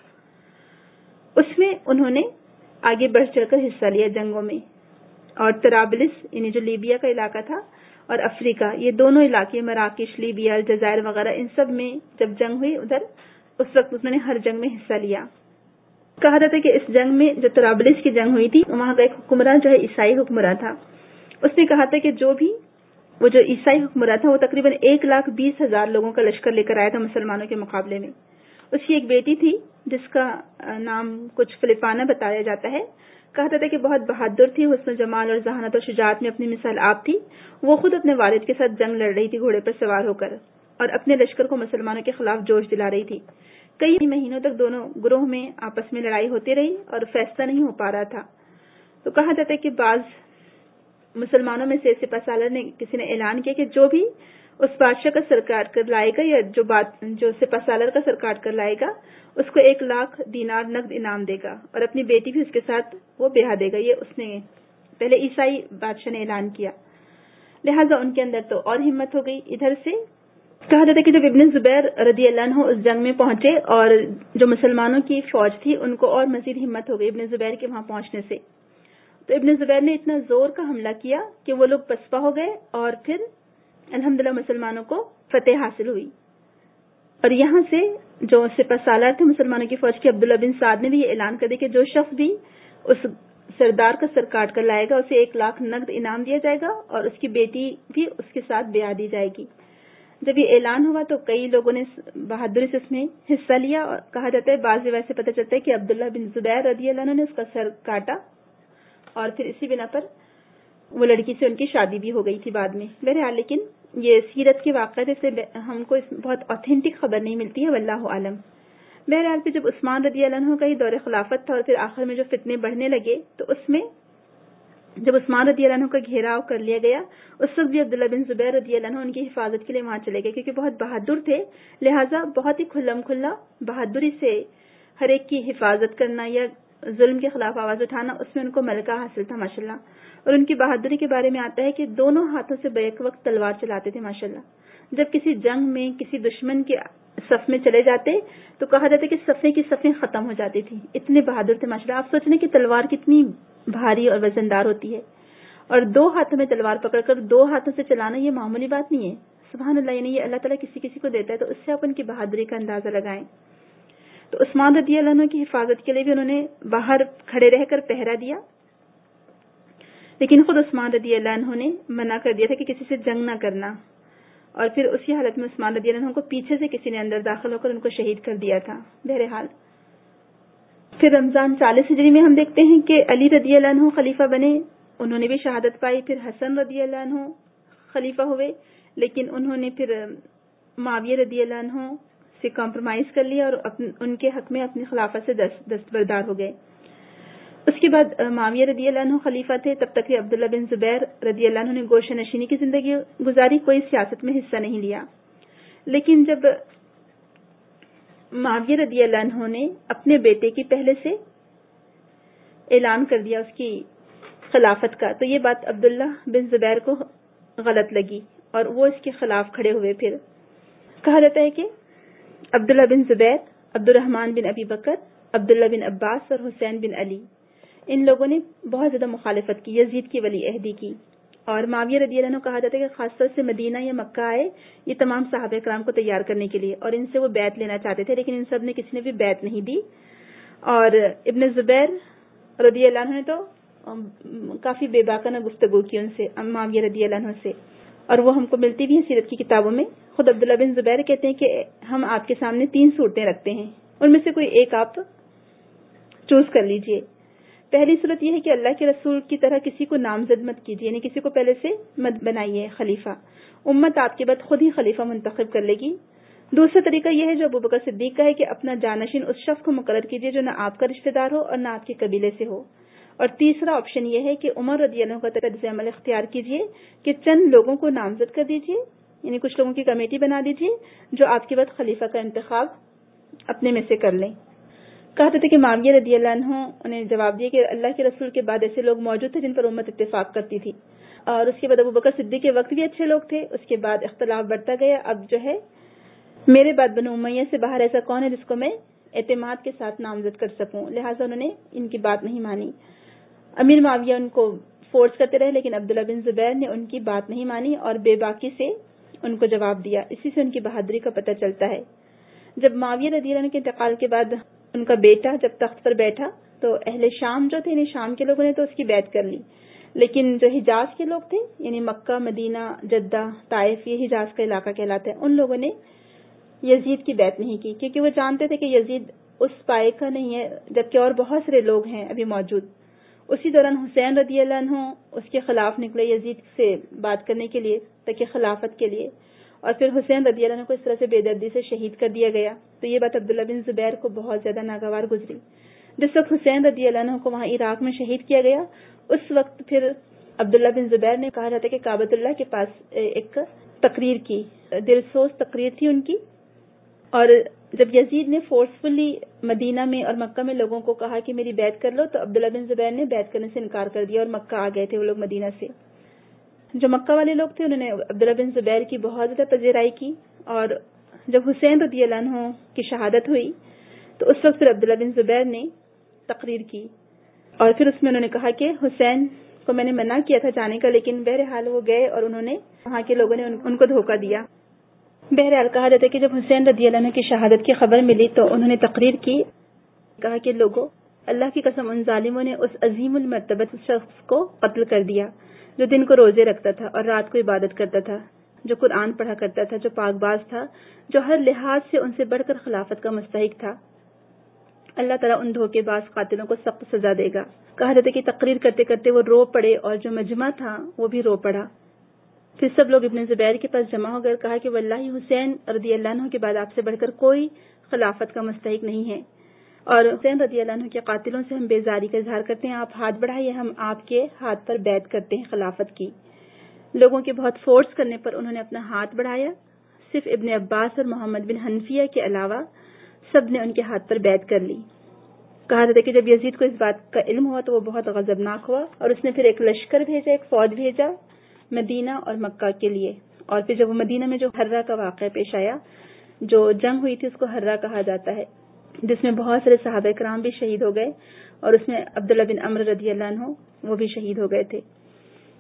اس میں انہوں نے آگے بڑھ چڑھ کر حصہ لیا جنگوں میں. اور طرابلس یعنی جو لیبیا کا علاقہ تھا اور افریقہ, یہ دونوں علاقے مراکش, لیبیا, الجزائر وغیرہ, ان سب میں جب جنگ ہوئی ادھر اس وقت انہوں نے ہر جنگ میں حصہ لیا. کہا جاتا ہے کہ اس جنگ میں جو طرابلس کی جنگ ہوئی تھی وہاں کا ایک حکمراں جو ہے عیسائی حکمراں تھا, اس نے کہا تھا کہ جو بھی وہ جو عیسائی حکمراں تھا وہ تقریباً ایک لاکھ بیس ہزار لوگوں کا لشکر لے کر آیا تھا مسلمانوں کے مقابلے میں. اس کی ایک بیٹی تھی جس کا نام کچھ فلیپانہ بتایا جاتا ہے. کہا جاتا ہے کہ بہت بہادر تھی, حسن جمال اور ذہانت و شجاعت میں اپنی مثال آپ تھی. وہ خود اپنے والد کے ساتھ جنگ لڑ رہی تھی گھوڑے پر سوار ہو کر اور اپنے لشکر کو مسلمانوں کے خلاف جوش دلا رہی تھی. کئی مہینوں تک دونوں گروہ میں آپس میں لڑائی ہوتی رہی اور فیصلہ نہیں ہو پا رہا تھا. تو کہا جاتا ہے کہ بعض مسلمانوں میں سے سپہ سالار نے کسی نے اعلان کیا کہ جو بھی اس بادشاہ کا سر کاٹ کر لائے گا یا جو بات جو سپہ سالار کا سر کاٹ کر لائے گا اس کو ایک لاکھ دینار نقد انعام دے گا اور اپنی بیٹی بھی اس کے ساتھ وہ بیاہ دے گا. یہ اس نے پہلے عیسائی بادشاہ نے اعلان کیا, لہٰذا ان کے اندر تو اور ہمت ہو گئی. ادھر سے کہا جاتا ہے کہ جب ابن زبیر رضی اللہ عنہ اس جنگ میں پہنچے اور جو مسلمانوں کی فوج تھی ان کو اور مزید ہمت ہو گئی ابن زبیر کے وہاں پہنچنے سے. تو ابن زبیر نے اتنا زور کا حملہ کیا کہ وہ لوگ پسپا ہو گئے اور پھر الحمدللہ مسلمانوں کو فتح حاصل ہوئی. اور یہاں سے جو سپہ سالار تھے مسلمانوں کی فوج کے عبداللہ بن سعد نے بھی یہ اعلان کر دیا کہ جو شخص بھی اس سردار کا سر کاٹ کر لائے گا اسے ایک لاکھ نقد انعام دیا جائے گا اور اس کی بیٹی بھی اس کے ساتھ بیاہ دی جائے گی. جب یہ اعلان ہوا تو کئی لوگوں نے بہادری سے اس میں حصہ لیا اور کہا جاتا ہے بعض روایت سے پتہ چلتا ہے کہ عبداللہ بن زبیر رضی اللہ عنہ نے اس کا سر کاٹا اور پھر اسی بنا پر وہ لڑکی سے ان کی شادی بھی ہو گئی تھی بعد میں. بہرحال لیکن یہ سیرت کے واقعات سے ہم کو بہت اوتھینٹک خبر نہیں ملتی ہے, واللہ عالم. بہرحال پھر جب عثمان رضی اللہ عنہ کا ہی دور خلافت تھا اور پھر آخر میں جو فتنے بڑھنے لگے تو اس میں جب عثمان رضی اللہ عنہ کا گھیراؤ کر لیا گیا اس وقت بھی عبداللہ بن زبیر رضی اللہ عنہ ان کی حفاظت کے لیے وہاں چلے گئے کیونکہ بہت بہادر تھے, لہٰذا بہت ہی کھلم کھلا بہادری سے ہر ایک کی حفاظت کرنا یا ظلم کے خلاف آواز اٹھانا اس میں ان کو ملکہ حاصل تھا ماشاءاللہ. اور ان کی بہادری کے بارے میں آتا ہے کہ دونوں ہاتھوں سے بیک وقت تلوار چلاتے تھے ماشاءاللہ. جب کسی جنگ میں کسی دشمن کے صف میں چلے جاتے تو کہا جاتا ہے کہ صفیں کی صفیں ختم ہو جاتی تھی, اتنے بہادر تھے ماشاءاللہ. آپ سوچنے کہ تلوار کتنی بھاری اور وزندار ہوتی ہے اور دو ہاتھوں میں تلوار پکڑ کر دو ہاتھوں سے چلانا یہ معمولی بات نہیں ہے. سبحان اللہ، یعنی یہ اللہ تعالیٰ کسی کسی کو دیتا ہے تو اس سے آپ ان کی بہادری کا اندازہ لگائیں. تو عثمان رضی اللہ عنہ کی حفاظت کے لیے بھی انہوں نے باہر کھڑے رہ کر پہرا دیا، لیکن خود عثمان رضی اللہ عنہ نے منع کر دیا تھا کہ کسی سے جنگ نہ کرنا، اور پھر اسی حالت میں عثمان رضی اللہ عنہ کو پیچھے سے کسی نے اندر داخل ہو کر ان کو شہید کر دیا تھا. بہرحال پھر رمضان چالیس ہجری میں ہم دیکھتے ہیں کہ علی رضی اللہ عنہ خلیفہ بنے، انہوں نے بھی شہادت پائی. پھر حسن رضی اللہ عنہ خلیفہ ہوئے، لیکن انہوں نے پھر معاویہ رضی اللہ عنہ سے کمپرومائز کر لیا اور ان کے حق میں اپنی خلافت سے دست دستبردار ہو گئے. اس کے بعد معاویہ رضی اللہ عنہ خلیفہ تھے، تب تک عبداللہ بن زبیر رضی اللہ عنہ نے گوشہ نشینی کی زندگی گزاری، کوئی سیاست میں حصہ نہیں لیا. لیکن جب معاویہ رضی اللہ عنہ نے اپنے بیٹے کی پہلے سے اعلان کر دیا اس کی خلافت کا، تو یہ بات عبداللہ بن زبیر کو غلط لگی اور وہ اس کے خلاف کھڑے ہوئے. پھر کہا جاتا ہے کہ عبداللہ بن زبیر، عبد الرحمن بن ابی بکر، عبداللہ بن عباس اور حسین بن علی، ان لوگوں نے بہت زیادہ مخالفت کی، یزید کی ولی عہدی کی. اور معاویہ رضی اللہ عنہ کہا جاتا ہے کہ خاص طور سے مدینہ یا مکہ آئے یہ تمام صحابہ کرام کو تیار کرنے کے لیے، اور ان سے وہ بیعت لینا چاہتے تھے، لیکن ان سب نے کسی نے بھی بیعت نہیں دی. اور ابن زبیر رضی اللہ عنہ نے تو کافی بے باکانہ گفتگو کی ان سے، معاویہ رضی اللہ عنہ سے، اور وہ ہم کو ملتی بھی ہیں سیرت کی کتابوں میں. خود عبداللہ بن زبیر کہتے ہیں کہ ہم آپ کے سامنے تین صورتیں رکھتے ہیں، ان میں سے کوئی ایک آپ چوز کر لیجئے. پہلی صورت یہ ہے کہ اللہ کے رسول کی طرح کسی کو نامزد مت کیجیے، یعنی کسی کو پہلے سے مت بنائیے خلیفہ، امت آپ کے بعد خود ہی خلیفہ منتخب کر لے گی. دوسرا طریقہ یہ ہے جو ابوبکر صدیق کا ہے کہ اپنا جانشین اس شخص کو مقرر کیجیے جو نہ آپ کا رشتہ دار ہو اور نہ آپ کے قبیلے سے ہو. اور تیسرا آپشن یہ ہے کہ عمر رضی اللہ عنہ کا طرز عمل اختیار کیجیے کہ چند لوگوں کو نامزد کر دیجیے، یعنی کچھ لوگوں کی کمیٹی بنا دیجیے جو آپ کے بعد خلیفہ کا انتخاب اپنے میں سے کر لیں. کہا تھا کہ معاویہ رضی اللہ عنہ نے جواب دیا کہ اللہ کے رسول کے بعد ایسے لوگ موجود تھے جن پر امت اتفاق کرتی تھی، اور اس کے بعد ابوبکر صدیق کے وقت بھی اچھے لوگ تھے، اس کے بعد اختلاف بڑھتا گیا. اب جو ہے میرے بعد بنو امیہ سے باہر ایسا کون ہے جس کو میں اعتماد کے ساتھ نامزد کر سکوں، لہٰذا انہوں نے ان کی بات نہیں مانی. امیر معاویہ ان کو فورس کرتے رہے، لیکن عبداللہ بن زبیر نے ان کی بات نہیں مانی اور بے باکی سے ان کو جواب دیا. اسی سے ان کی بہادری کا پتہ چلتا ہے. جب معاویہ رضی اللہ عنہ کے انتقال کے بعد ان کا بیٹا جب تخت پر بیٹھا تو اہل شام جو تھے، یعنی شام کے لوگوں نے تو اس کی بیعت کر لی، لیکن جو حجاز کے لوگ تھے، یعنی مکہ، مدینہ، جدہ، طائف، یہ حجاز کا علاقہ کہلاتا ہے، ان لوگوں نے یزید کی بیعت نہیں کی، کیونکہ وہ جانتے تھے کہ یزید اس پائے کا نہیں ہے، جبکہ اور بہت سارے لوگ ہیں ابھی موجود. اسی دوران حسین رضی اللہ عنہ اس کے خلاف نکلے یزید سے بات کرنے کے لیے تاکہ خلافت کے لیے، اور پھر حسین رضی اللہ عنہ کو اس طرح سے بے دردی سے شہید کر دیا گیا. تو یہ بات عبداللہ بن زبیر کو بہت زیادہ ناگوار گزری. جس وقت حسین رضی اللہ عنہ کو وہاں عراق میں شہید کیا گیا، اس وقت پھر عبداللہ بن زبیر نے کہا جاتا ہے کہ کعبۃ اللہ کے پاس ایک تقریر کی، دلسوز تقریر تھی ان کی، اور جب یزید نے فورسفلی مدینہ میں اور مکہ میں لوگوں کو کہا کہ میری بیعت کر لو، تو عبداللہ بن زبیر نے بیعت کرنے سے انکار کر دیا اور مکہ آ گئے تھے وہ لوگ مدینہ سے. جو مکہ والے لوگ تھے انہوں نے عبداللہ بن زبیر کی بہت زیادہ پذیرائی کی، اور جب حسین رضی اللہ عنہ کی شہادت ہوئی تو اس وقت پھر عبداللہ بن زبیر نے تقریر کی، اور پھر اس میں انہوں نے کہا کہ حسین کو میں نے منع کیا تھا جانے کا، لیکن بہرحال وہ گئے اور انہوں نے وہاں کے لوگوں نے ان کو دھوکہ دیا. بہرحال کہا جاتا ہے کہ جب حسین رضی اللہ عنہ کی شہادت کی خبر ملی تو انہوں نے تقریر کی، کہا کہ لوگوں، اللہ کی قسم ان ظالموں نے اس عظیم المرتبت شخص کو قتل کر دیا جو دن کو روزے رکھتا تھا اور رات کو عبادت کرتا تھا، جو قرآن پڑھا کرتا تھا، جو پاک باز تھا، جو ہر لحاظ سے ان سے بڑھ کر خلافت کا مستحق تھا. اللہ تعالیٰ ان دھوکے باز قاتلوں کو سخت سزا دے گا. کہا جاتا ہے کہ تقریر کرتے کرتے وہ رو پڑے اور جو مجمع تھا وہ بھی رو پڑا. پھر سب لوگ ابن زبیر کے پاس جمع ہو گئے، کہا کہ واللہ حسین رضی اللہ عنہ کے بعد آپ سے بڑھ کر کوئی خلافت کا مستحق نہیں ہے، اور حسین رضی اللہ عنہ کے قاتلوں سے ہم بیزاری کا اظہار کرتے ہیں، آپ ہاتھ بڑھائیے، ہم آپ کے ہاتھ پر بیعت کرتے ہیں خلافت کی. لوگوں کے بہت فورس کرنے پر انہوں نے اپنا ہاتھ بڑھایا. صرف ابن عباس اور محمد بن حنفیہ کے علاوہ سب نے ان کے ہاتھ پر بیعت کر لی. کہا جاتا ہے کہ جب یزید کو اس بات کا علم ہوا تو وہ بہت غضبناک ہوا، اور اس نے پھر ایک لشکر بھیجا، ایک فوج بھیجا مدینہ اور مکہ کے لیے. اور پھر جب وہ مدینہ میں جو ہرہ کا واقعہ پیش آیا، جو جنگ ہوئی تھی اس کو ہرہ کہا جاتا ہے، جس میں بہت سارے صحابہ کرام بھی شہید ہو گئے، اور اس میں عبداللہ بن عمرو رضی اللہ عنہ وہ بھی شہید ہو گئے تھے.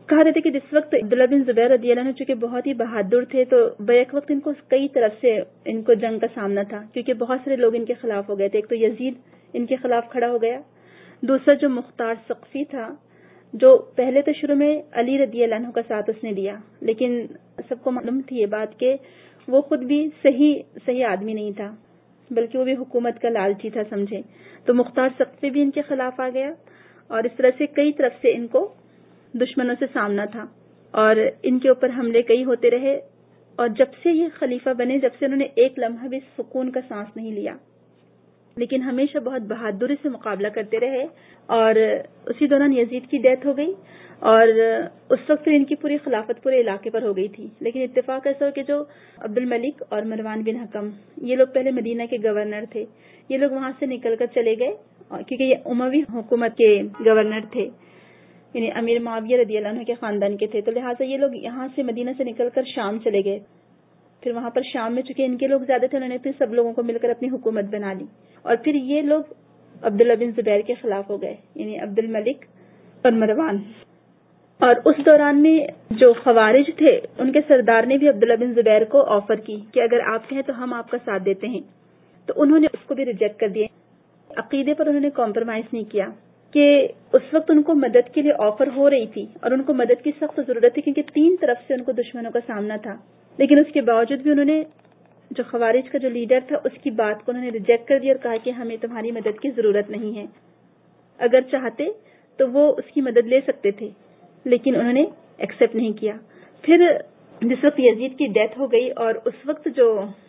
کہا جاتا ہے کہ جس وقت عبداللہ بن زبیر رضی اللہ عنہ چونکہ بہت ہی بہادر تھے تو بیک وقت ان کو کئی طرف سے ان کو جنگ کا سامنا تھا، کیونکہ بہت سارے لوگ ان کے خلاف ہو گئے تھے. ایک تو یزید ان کے خلاف کھڑا ہو گیا، دوسرا جو مختار ثقفی تھا جو پہلے تو شروع میں علی رضی اللہ عنہ کا ساتھ اس نے دیا، لیکن سب کو معلوم تھی یہ بات کہ وہ خود بھی صحیح صحیح آدمی نہیں تھا، بلکہ وہ بھی حکومت کا لالچی تھا سمجھے. تو مختار ثقفی بھی ان کے خلاف آ گیا، اور اس طرح سے کئی طرف سے ان کو دشمنوں سے سامنا تھا، اور ان کے اوپر حملے کئی ہوتے رہے. اور جب سے یہ خلیفہ بنے، جب سے انہوں نے ایک لمحہ بھی سکون کا سانس نہیں لیا، لیکن ہمیشہ بہت بہادری سے مقابلہ کرتے رہے. اور اسی دوران یزید کی ڈیتھ ہو گئی، اور اس وقت ان کی پوری خلافت پورے علاقے پر ہو گئی تھی. لیکن اتفاق ایسا ہو کہ جو عبد الملک اور مروان بن حکم، یہ لوگ پہلے مدینہ کے گورنر تھے، یہ لوگ وہاں سے نکل کر چلے گئے کیونکہ یہ اموی حکومت کے گورنر تھے، یعنی امیر معاویہ رضی اللہ عنہ کے خاندان کے تھے. تو لہٰذا یہ لوگ یہاں سے مدینہ سے نکل کر شام چلے گئے. پھر وہاں پر شام میں چونکہ ان کے لوگ زیادہ تھے، انہوں نے پھر سب لوگوں کو مل کر اپنی حکومت بنا لی، اور پھر یہ لوگ عبداللہ بن زبیر کے خلاف ہو گئے، یعنی عبد الملک اور مروان. اور اس دوران میں جو خوارج تھے ان کے سردار نے بھی عبداللہ بن زبیر کو آفر کی کہ اگر آپ کہیں تو ہم آپ کا ساتھ دیتے ہیں. تو انہوں نے اس کو بھی ریجیکٹ کر دیا. عقیدے پر انہوں نے کمپرومائز نہیں کیا کہ اس وقت ان کو مدد کے لیے آفر ہو رہی تھی اور ان کو مدد کی سخت ضرورت تھی، کیونکہ تین طرف سے ان کو دشمنوں کا سامنا تھا. لیکن اس کے باوجود بھی انہوں نے جو خوارج کا جو لیڈر تھا اس کی بات کو انہوں نے ریجیکٹ کر دیا اور کہا کہ ہمیں تمہاری مدد کی ضرورت نہیں ہے. اگر چاہتے تو وہ اس کی مدد لے سکتے تھے، لیکن انہوں نے ایکسپٹ نہیں کیا. پھر جس وقت یزید کی ڈیتھ ہو گئی اور اس وقت جو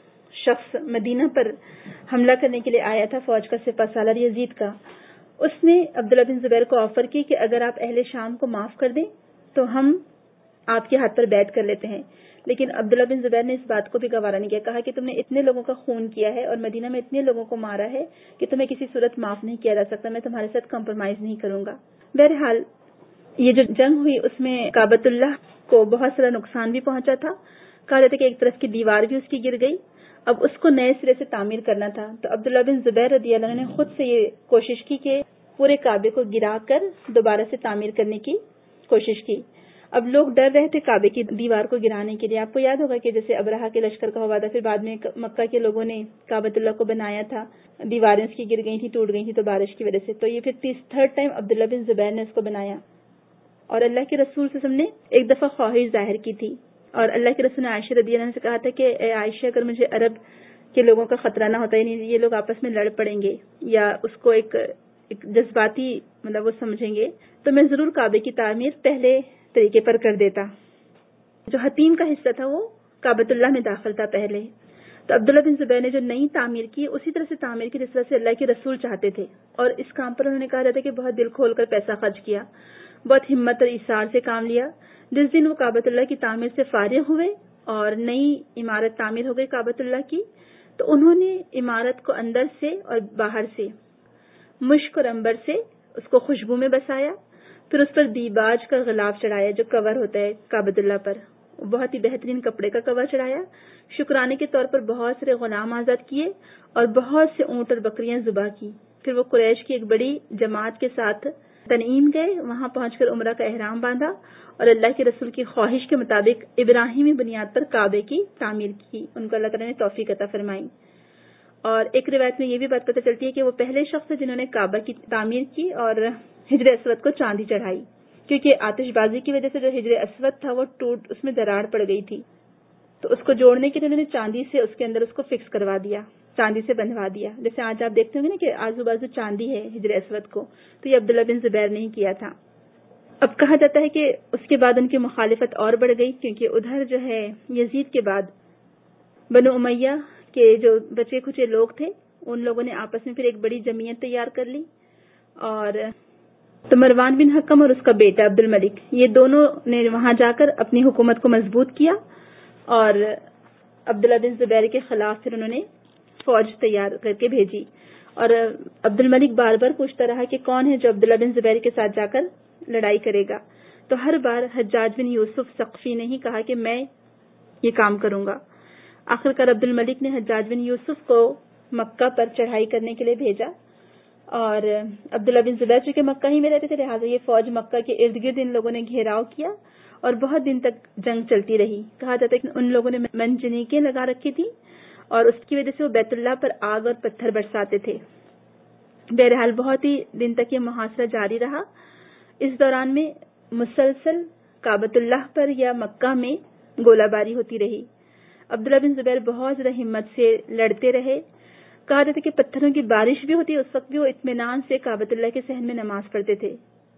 شخص مدینہ پر حملہ کرنے کے لیے آیا تھا فوج کا سپہ سالار یزید کا، اس نے عبداللہ بن زبیر کو آفر کی کہ اگر آپ اہل شام کو معاف کر دیں تو ہم آپ کے ہاتھ پر بیعت کر لیتے ہیں. لیکن عبداللہ بن زبیر نے اس بات کو بھی گوارا نہیں کیا، کہا کہ تم نے اتنے لوگوں کا خون کیا ہے اور مدینہ میں اتنے لوگوں کو مارا ہے کہ تمہیں کسی صورت معاف نہیں کیا جا سکتا، میں تمہارے ساتھ کمپرومائز نہیں کروں گا. بہرحال یہ جو جنگ ہوئی اس میں کعبۃ اللہ کو بہت سارا نقصان بھی پہنچا تھا. کہا جاتا ہے کہ ایک طرف کی دیوار بھی اس کی گر گئی. اب اس کو نئے سرے سے تعمیر کرنا تھا، تو عبداللہ بن زبیر رضی اللہ عنہ نے خود سے یہ کوشش کی کہ پورے کعبے کو گرا کر دوبارہ سے تعمیر کرنے کی کوشش کی. اب لوگ ڈر رہے تھے کعبے کی دیوار کو گرانے کے لیے. آپ کو یاد ہوگا کہ جیسے ابرہہ کے لشکر کا ہوا تھا، پھر بعد میں مکہ کے لوگوں نے کعبۃ اللہ کو بنایا تھا، دیواریں اس کی گر گئی تھی، ٹوٹ گئی تھی تو بارش کی وجہ سے. تو یہ پھر تیس تھرڈ ٹائم عبداللہ بن زبیر نے اس کو بنایا، اور اللہ کے رسول صلی اللہ علیہ وسلم نے ایک دفعہ خواہش ظاہر کی تھی، اور اللہ کے رسول نے عائشہ رضی اللہ عنہ سے کہا تھا کہ اے عائشہ، اگر مجھے عرب کے لوگوں کا خطرہ نہ ہوتا، یعنی یہ لوگ آپس میں لڑ پڑیں گے یا اس کو ایک, ایک جذباتی مطلب وہ سمجھیں گے، تو میں ضرور کعبے کی تعمیر پہلے طریقے پر کر دیتا. جو حتیم کا حصہ تھا وہ کعبۃ اللہ میں داخل تھا پہلے. تو عبداللہ بن زبیر نے جو نئی تعمیر کی اسی طرح سے تعمیر کی جس طرح سے اللہ کے رسول چاہتے تھے، اور اس کام پر انہوں نے کہا جاتا ہے کہ بہت دل کھول کر پیسہ خرچ کیا، بہت ہمت اور ایثار سے کام لیا. جس دن وہ کعبۃ اللہ کی تعمیر سے فارغ ہوئے اور نئی عمارت تعمیر ہو گئی کعبۃ اللہ کی، تو انہوں نے عمارت کو اندر سے اور باہر سے مشک اور عنبر سے اس کو خوشبو میں بسایا. پھر اس پر دیباج کا غلاف چڑھایا جو کور ہوتا ہے کعبۃ اللہ پر، بہت ہی بہترین کپڑے کا کور چڑھایا. شکرانے کے طور پر بہت سارے غلام آزاد کیے اور بہت سے اونٹ اور بکریاں ذبح کی. پھر وہ قریش کی ایک بڑی جماعت کے ساتھ تنعیم گئے، وہاں پہنچ کر عمرہ کا احرام باندھا اور اللہ کے رسول کی خواہش کے مطابق ابراہیمی بنیاد پر کعبے کی تعمیر کی. ان کو اللہ تعالیٰ نے توفیق عطا فرمائی. اور ایک روایت میں یہ بھی بات پتہ چلتی ہے کہ وہ پہلے شخص تھے جنہوں نے کعبہ کی تعمیر کی اور حجر اسود کو چاندی چڑھائی، کیونکہ آتش بازی کی وجہ سے جو حجر اسود تھا وہ ٹوٹ، اس میں دراڑ پڑ گئی تھی، تو اس کو جوڑنے کے لیے انہوں نے چاندی سے اس کے اندر اس کو فکس کروا دیا، چاندی سے بندھوا دیا. جیسے آج آپ دیکھتے ہوں گے نا کہ آزو بازو چاندی ہے حجر اسود کو، تو یہ عبداللہ بن زبیر نے ہی کیا تھا. اب کہا جاتا ہے کہ اس کے بعد ان کی مخالفت اور بڑھ گئی، کیونکہ ادھر جو ہے یزید کے بعد بنو امیہ کے جو بچے کھچے لوگ تھے ان لوگوں نے آپس میں پھر ایک بڑی جمعیت تیار کر لی، اور تو مروان بن حکم اور اس کا بیٹا عبد الملک یہ دونوں نے وہاں جا کر اپنی حکومت کو مضبوط کیا، اور عبداللہ بن زبیر کے خلاف پھر انہوں نے فوج تیار کر کے بھیجی. اور عبد الملک بار بار پوچھتا رہا کہ کون ہے جو عبداللہ بن زبیر کے ساتھ جا کر لڑائی کرے گا. تو ہر بار حجاج بن یوسف ثقفی نے ہی کہا کہ میں یہ کام کروں گا. آخر کار عبد الملک نے حجاج بن یوسف کو مکہ پر چڑھائی کرنے کے لیے بھیجا، اور عبداللہ بن زبیر چونکہ مکہ ہی میں رہتے تھے، لہٰذا یہ فوج مکہ کے ارد گرد ان لوگوں نے گھیراؤ کیا اور بہت دن تک جنگ چلتی رہی. کہا جاتا ہے کہ ان لوگوں نے منجنیقیں لگا رکھی تھی اور اس کی وجہ سے وہ بیت اللہ پر آگ اور پتھر برساتے تھے. بہرحال بہت ہی دن تک یہ محاصرہ جاری رہا. اس دوران میں مسلسل کعبۃ اللہ پر یا مکہ میں گولہ باری ہوتی رہی. عبداللہ بن زبیر بہت زیادہ ہمت سے لڑتے رہے. کہا جاتا ہے کہ پتھروں کی بارش بھی ہوتی، اس وقت بھی وہ اطمینان سے کعبۃ اللہ کے صحن میں نماز پڑھتے تھے.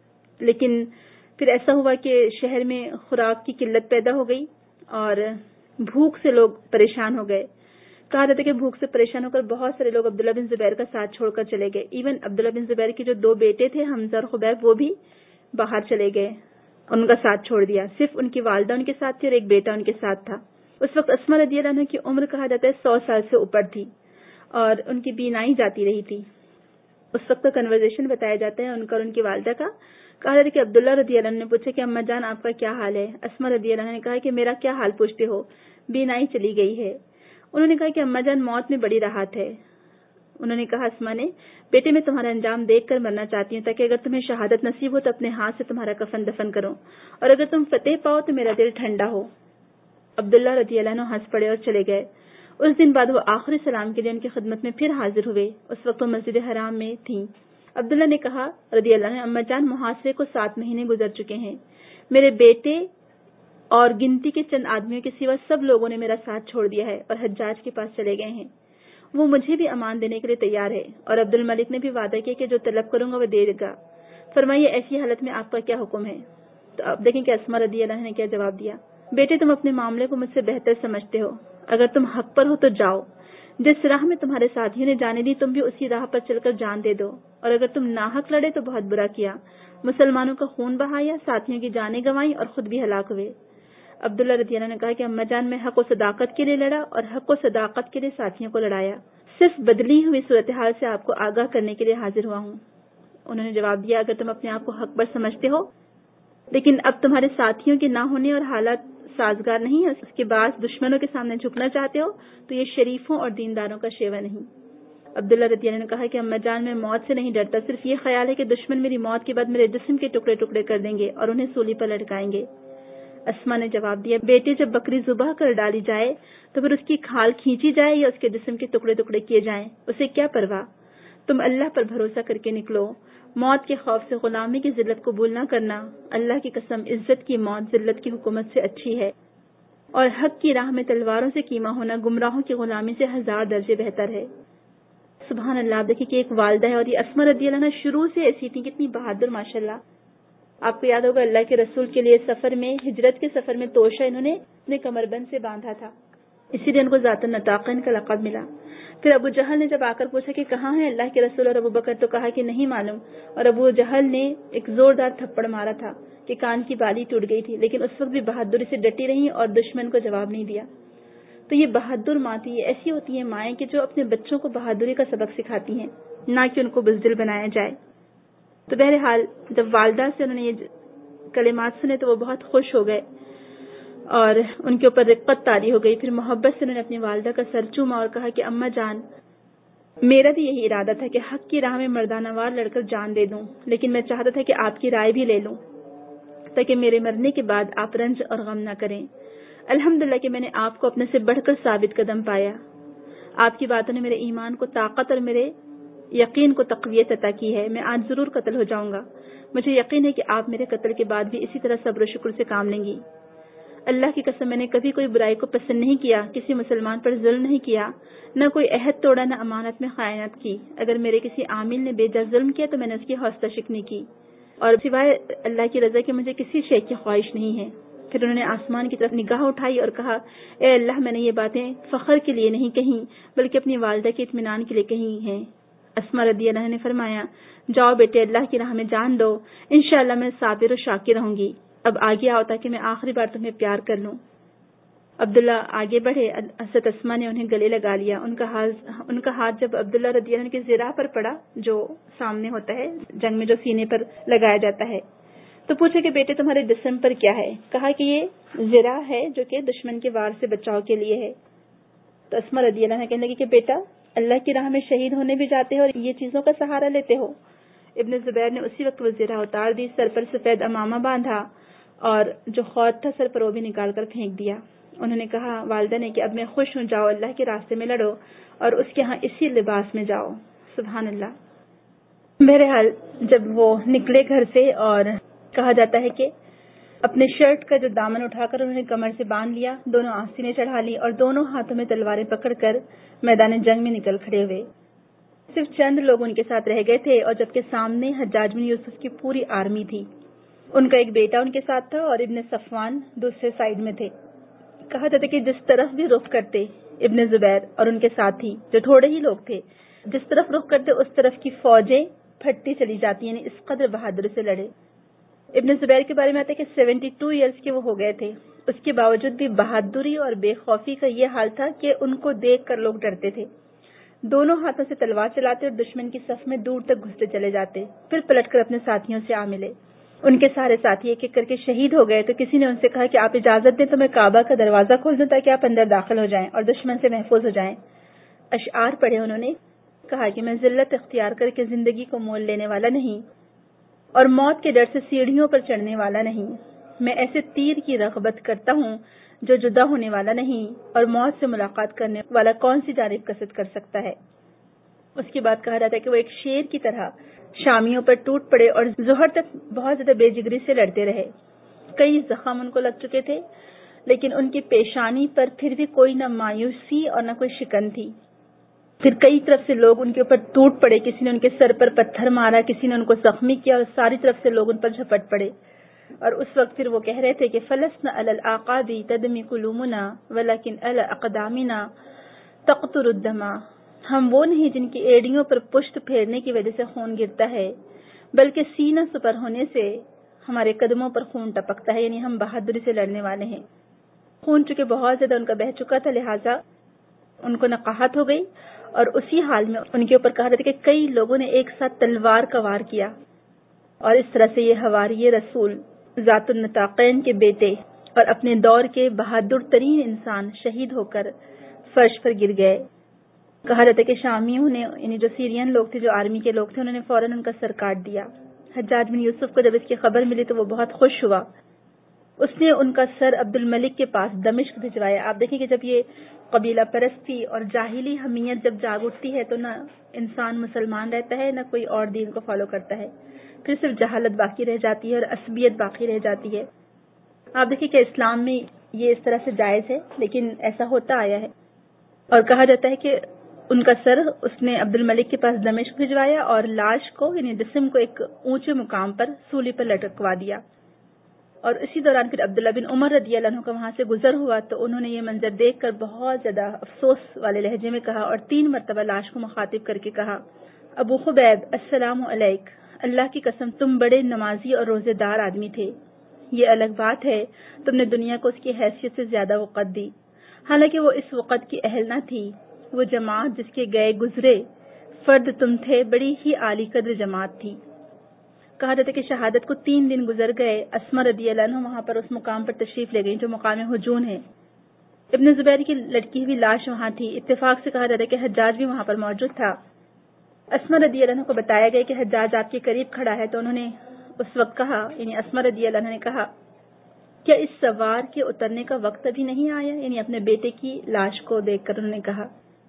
لیکن پھر ایسا ہوا کہ شہر میں خوراک کی قلت پیدا ہو گئی اور بھوک سے لوگ پریشان ہو گئے. کہا جاتا ہے کہ بھوک سے پریشان ہو کر بہت سارے لوگ عبداللہ بن زبیر کا ساتھ چھوڑ کر چلے گئے. ایون عبداللہ بن زبیر کے جو دو بیٹے تھے حمزہ اور خبیب وہ بھی باہر چلے گئے، ان کا ساتھ چھوڑ دیا. صرف ان کی والدہ ان کے ساتھ تھی اور ایک بیٹا ان کے ساتھ تھا. اس وقت اسماء رضی اللہ عنہ کی عمر کہا جاتا ہے سو سال سے اوپر تھی اور ان کی بینائی جاتی رہی تھی. اس وقت کا کنورزیشن بتایا جاتا ہے ان کا اور ان کی والدہ کا. کہا جاتا ہے کہ عبداللہ رضی اللہ عنہ نے پوچھا کہ اماں جان آپ کا کیا حال ہے؟ اسماء رضی اللہ عنہ نے کہا کہ میرا کیا حال پوچھتے ہو، بینائی چلی گئی ہے. انہوں نے کہا کہ اماں جان موت میں بڑی راحت ہے. انہوں نے کہا اسماء نے بیٹے میں تمہارا انجام دیکھ کر مرنا چاہتی ہوں تاکہ اگر تمہیں شہادت نصیب ہو تو اپنے ہاتھ سے تمہارا کفن دفن کرو اور اگر تم فتح پاؤ تو میرا دل ٹھنڈا ہو. عبداللہ رضی اللہ عنہ ہنس پڑے اور چلے گئے. اس دن بعد وہ آخری سلام کے لیے ان کی خدمت میں پھر حاضر ہوئے. اس وقت وہ مسجد حرام میں تھیں. عبداللہ نے کہا رضی اللہ عنہ اماں جان محاصرے کو سات مہینے گزر چکے ہیں. میرے بیٹے اور گنتی کے چند آدمیوں کے سوا سب لوگوں نے میرا ساتھ چھوڑ دیا ہے اور حجاج کے پاس چلے گئے ہیں. وہ مجھے بھی امان دینے کے لیے تیار ہے اور عبد الملک نے بھی وعدہ کیا کہ جو طلب کروں گا وہ دے گا. فرمائیے ایسی حالت میں آپ کا کیا حکم ہے؟ تو اب دیکھیں کہ اسماء رضی اللہ عنہ نے کیا جواب دیا. بیٹے تم اپنے معاملے کو مجھ سے بہتر سمجھتے ہو. اگر تم حق پر ہو تو جاؤ. جس راہ میں تمہارے ساتھیوں نے جانے دی تم بھی اسی راہ پر چل کر جان دے دو اور اگر تم ناحق لڑے تو بہت برا کیا. مسلمانوں کا خون بہایا، ساتھیوں کی جانیں گنوائیں اور خود بھی ہلاک ہوئے. عبداللہ رضی اللہ عنہ نے کہا کہ اماں جان میں حق و صداقت کے لیے لڑا اور حق و صداقت کے لیے ساتھیوں کو لڑایا. صرف بدلی ہوئی صورتحال سے آپ کو آگاہ کرنے کے لیے حاضر ہوا ہوں. انہوں نے جواب دیا اگر تم اپنے آپ کو حق پر سمجھتے ہو لیکن اب تمہارے ساتھیوں کے نہ ہونے اور حالات سازگار نہیں ہے، اس کے بعد دشمنوں کے سامنے جھکنا چاہتے ہو تو یہ شریفوں اور دینداروں کا شیوا نہیں. عبداللہ رضی اللہ عنہ نے کہا کہ اماں جان میں موت سے نہیں ڈرتا، صرف یہ خیال ہے کہ دشمن میری موت کے بعد میرے جسم کے ٹکڑے ٹکڑے کر دیں گے اور انہیں سولی پر لٹکائیں گے. اسماء نے جواب دیا بیٹے جب بکری ذبح کر ڈالی جائے تو پھر اس کی کھال کھینچی جائے یا اس کے جسم کے ٹکڑے ٹکڑے کیے جائیں، اسے کیا پرواہ. تم اللہ پر بھروسہ کر کے نکلو. موت کے خوف سے غلامی کی ذلت قبول نہ کرنا. اللہ کی قسم عزت کی موت ذلت کی حکومت سے اچھی ہے اور حق کی راہ میں تلواروں سے کیما ہونا گمراہوں کی غلامی سے ہزار درجے بہتر ہے. سبحان اللہ. آپ دیکھیں کہ ایک والدہ ہے اور یہ اسماء رضی اللہ عنہ شروع سے ایسی تھی، کتنی بہادر ماشاءاللہ. آپ کو یاد ہوگا اللہ کے رسول کے لیے سفر میں ہجرت کے سفر میں توشہ انہوں نے اپنے کمر بند سے باندھا تھا، اسی لیے ان کو ذات النطاقین کا لقب ملا. پھر ابو جہل نے جب آ کر پوچھا کہ کہاں ہے اللہ کے رسول اور ابو بکر تو کہا کہ نہیں معلوم، اور ابو جہل نے ایک زوردار تھپڑ مارا تھا کہ کان کی بالی ٹوٹ گئی تھی، لیکن اس وقت بھی بہادری سے ڈٹی رہی اور دشمن کو جواب نہیں دیا. تو یہ بہادر ماں تھی. یہ ایسی ہوتی ہیں مائیں کہ جو اپنے بچوں کو بہادری کا سبق سکھاتی ہیں، نہ کہ ان کو بزدل بنایا جائے. تو بہرحال جب والدہ سے انہوں نے یہ کلمات سنے تو وہ بہت خوش ہو گئے اور ان کے اوپر رقت طاری ہو گئی. پھر محبت سے انہوں نے اپنی والدہ کا سر چوما اور کہا کہ اماں جان میرا بھی یہی ارادہ تھا کہ حق کی راہ میں مردانہ وار لڑ کر جان دے دوں، لیکن میں چاہتا تھا کہ آپ کی رائے بھی لے لوں تاکہ میرے مرنے کے بعد آپ رنج اور غم نہ کریں. الحمدللہ کہ میں نے آپ کو اپنے سے بڑھ کر ثابت قدم پایا. آپ کی باتوں نے میرے ایمان کو طاقت اور میرے یقین کو تقویت عطا کی ہے. میں آج ضرور قتل ہو جاؤں گا. مجھے یقین ہے کہ آپ میرے قتل کے بعد بھی اسی طرح صبر و شکر سے کام لیں گی. اللہ کی قسم میں نے کبھی کوئی برائی کو پسند نہیں کیا، کسی مسلمان پر ظلم نہیں کیا، نہ کوئی عہد توڑا، نہ امانت میں خیانت کی. اگر میرے کسی عامل نے بے جا ظلم کیا تو میں نے اس کی حوصلہ شکنی کی اور سوائے اللہ کی رضا کے مجھے کسی شے کی خواہش نہیں ہے. پھر انہوں نے آسمان کی طرف نگاہ اٹھائی اور کہا اے اللہ میں نے یہ باتیں فخر کے لیے نہیں کہیں بلکہ اپنی والدہ کے اطمینان کے لیے کہی ہیں. اسماء رضی اللہ نے فرمایا جاؤ بیٹے اللہ کی راہ میں جان دو، انشاءاللہ میں صابر و شاکر رہوں گی. اب آگے آؤ تاکہ میں آخری بار تمہیں پیار کر لوں. عبداللہ آگے بڑھے. حضرت اسماء نے انہیں گلے لگا لیا. ان کا ہاتھ ان کا ہاتھ جب عبداللہ رضی اللہ عنہ کے زرہ پر پڑا، جو سامنے ہوتا ہے جنگ میں جو سینے پر لگایا جاتا ہے، تو پوچھا کہ بیٹے تمہارے جسم پر کیا ہے؟ کہا کہ یہ زرہ ہے جو کہ دشمن کے وار سے بچاؤ کے لیے ہے. تو اسماء رضی اللہ عنہ کہنے لگی کہ بیٹا اللہ کی راہ میں شہید ہونے بھی جاتے ہو اور یہ چیزوں کا سہارا لیتے ہو؟ ابن زبیر نے اسی وقت وہ زرہ اتار دی، سر پر سفید امامہ باندھا اور جو خود تھا سر پر وہ بھی نکال کر پھینک دیا۔ انہوں نے کہا والدہ نے کہ اب میں خوش ہوں، جاؤ اللہ کے راستے میں لڑو اور اس کے ہاں اسی لباس میں جاؤ۔ سبحان اللہ۔ بہرحال جب وہ نکلے گھر سے اور کہا جاتا ہے کہ اپنے شرٹ کا جو دامن اٹھا کر انہوں نے کمر سے باندھ لیا، دونوں آستینیں چڑھا لی اور دونوں ہاتھوں میں تلواریں پکڑ کر میدان جنگ میں نکل کھڑے ہوئے۔ صرف چند لوگ ان کے ساتھ رہ گئے تھے اور جبکہ سامنے حجاج بن یوسف کی پوری آرمی تھی۔ ان کا ایک بیٹا ان کے ساتھ تھا اور ابن صفوان دوسرے سائیڈ میں تھے۔ کہا جاتا کہ جس طرف بھی رخ کرتے ابن زبیر اور ان کے ساتھی جو تھوڑے ہی لوگ تھے، جس طرف رخ کرتے اس طرف کی فوجیں پھٹتی چلی جاتی، یعنی اس قدر بہادری سے لڑے۔ ابن زبیر کے بارے میں آتا ہے کہ سیونٹی ٹو ایئرز کے وہ ہو گئے تھے، اس کے باوجود بھی بہادری اور بے خوفی کا یہ حال تھا کہ ان کو دیکھ کر لوگ ڈرتے تھے۔ دونوں ہاتھوں سے تلوار چلاتے اور دشمن کی صف میں دور تک گھستے چلے جاتے، پھر پلٹ کر اپنے ساتھیوں سے آ ملے۔ ان کے سارے ساتھی ایک ایک کر کے شہید ہو گئے تو کسی نے ان سے کہا کہ آپ اجازت دیں تو میں کعبہ کا دروازہ کھول دوں تاکہ آپ اندر داخل ہو جائیں اور دشمن سے محفوظ ہو جائیں۔ اشعار پڑھے انہوں نے، کہا کہ میں ذلت اختیار کر کے زندگی کو مول لینے والا نہیں اور موت کے ڈر سے سیڑھیوں پر چڑھنے والا نہیں۔ میں ایسے تیر کی رغبت کرتا ہوں جو جدا ہونے والا نہیں، اور موت سے ملاقات کرنے والا کون سی جانب قصد کر سکتا ہے۔ اس کے بعد کہا جاتا ہے کہ وہ ایک شیر کی طرح شامیوں پر ٹوٹ پڑے اور ظہر تک بہت زیادہ بے جگری سے لڑتے رہے۔ کئی زخم ان کو لگ چکے تھے، لیکن ان کی پیشانی پر پھر بھی کوئی نہ مایوسی اور نہ کوئی شکن تھی۔ پھر کئی طرف سے لوگ ان کے اوپر ٹوٹ پڑے، کسی نے ان کے سر پر پتھر مارا، کسی نے ان کو زخمی کیا اور ساری طرف سے لوگ ان پر جھپٹ پڑے۔ اور اس وقت پھر وہ کہہ رہے تھے کہ فلسنا علی الاعقاب تدمی قلوبنا ولکن علی اقدامنا تقطر الدم۔ ہم وہ نہیں جن کی ایڑیوں پر پشت پھیرنے کی وجہ سے خون گرتا ہے، بلکہ سینہ سپر ہونے سے ہمارے قدموں پر خون ٹپکتا ہے، یعنی ہم بہادری سے لڑنے والے ہیں۔ خون چونکہ بہت زیادہ ان کا بہہ چکا تھا، لہٰذا ان کو نقاہت ہو گئی، اور اسی حال میں ان کے اوپر کہا جاتا ہے کہ کئی لوگوں نے ایک ساتھ تلوار کا وار کیا، اور اس طرح سے یہ حواری رسول ذات النطاقین کے بیٹے اور اپنے دور کے بہادر ترین انسان شہید ہو کر فرش پر گر گئے۔ کہا جاتا ہے کہ شامیوں نے، یعنی جو سیرین لوگ تھے، جو آرمی کے لوگ تھے، انہوں نے فوراً ان کا سر کاٹ دیا۔ حجاج بن یوسف کو جب اس کی خبر ملی تو وہ بہت خوش ہوا۔ اس نے ان کا سر عبد الملک کے پاس دمشق بھجوایا۔ آپ دیکھیں کہ جب یہ قبیلہ پرستی اور جاہلی حمیت جب جاگ اٹھتی ہے تو نہ انسان مسلمان رہتا ہے، نہ کوئی اور دین کو فالو کرتا ہے، پھر صرف جہالت باقی رہ جاتی ہے اور عصبیت باقی رہ جاتی ہے۔ آپ دیکھیں کہ اسلام میں یہ اس طرح سے جائز ہے، لیکن ایسا ہوتا آیا ہے۔ اور کہا جاتا ہے کہ ان کا سر اس نے عبد الملک کے پاس دمشق بھجوایا اور لاش کو، یعنی جسم کو، ایک اونچے مقام پر سولی پر لٹکوا دیا۔ اور اسی دوران پھر عبداللہ بن عمر رضی اللہ عنہ کا وہاں سے گزر ہوا تو انہوں نے یہ منظر دیکھ کر بہت زیادہ افسوس والے لہجے میں کہا اور تین مرتبہ لاش کو مخاطب کر کے کہا، ابو خبیب السلام علیک، اللہ کی قسم تم بڑے نمازی اور روزے دار آدمی تھے۔ یہ الگ بات ہے تم نے دنیا کو اس کی حیثیت سے زیادہ وقت دی، حالانکہ وہ اس وقت کی اہل نہ تھی۔ وہ جماعت جس کے گئے گزرے فرد تم تھے، بڑی ہی عالی قدر جماعت تھی۔ کہا جاتا ہے کہ شہادت کو تین دن گزر گئے۔ اسما رضی اللہ عنہ وہاں پر اس مقام پر تشریف لے گئی جو مقام ہجون ہے۔ ابن زبیر کی لڑکی ہوئی لاش وہاں تھی۔ اتفاق سے کہا جاتا ہے کہ حجاج بھی وہاں پر موجود تھا۔ اسما رضی اللہ عنہ کو بتایا گیا کہ حجاج آپ کے قریب کھڑا ہے تو انہوں نے اس وقت کہا، یعنی اسما رضی اللہ عنہ نے کہا، کیا اس سوار کے اترنے کا وقت ابھی نہیں آیا؟ یعنی اپنے بیٹے کی لاش کو دیکھ کر انہوں نے کہا۔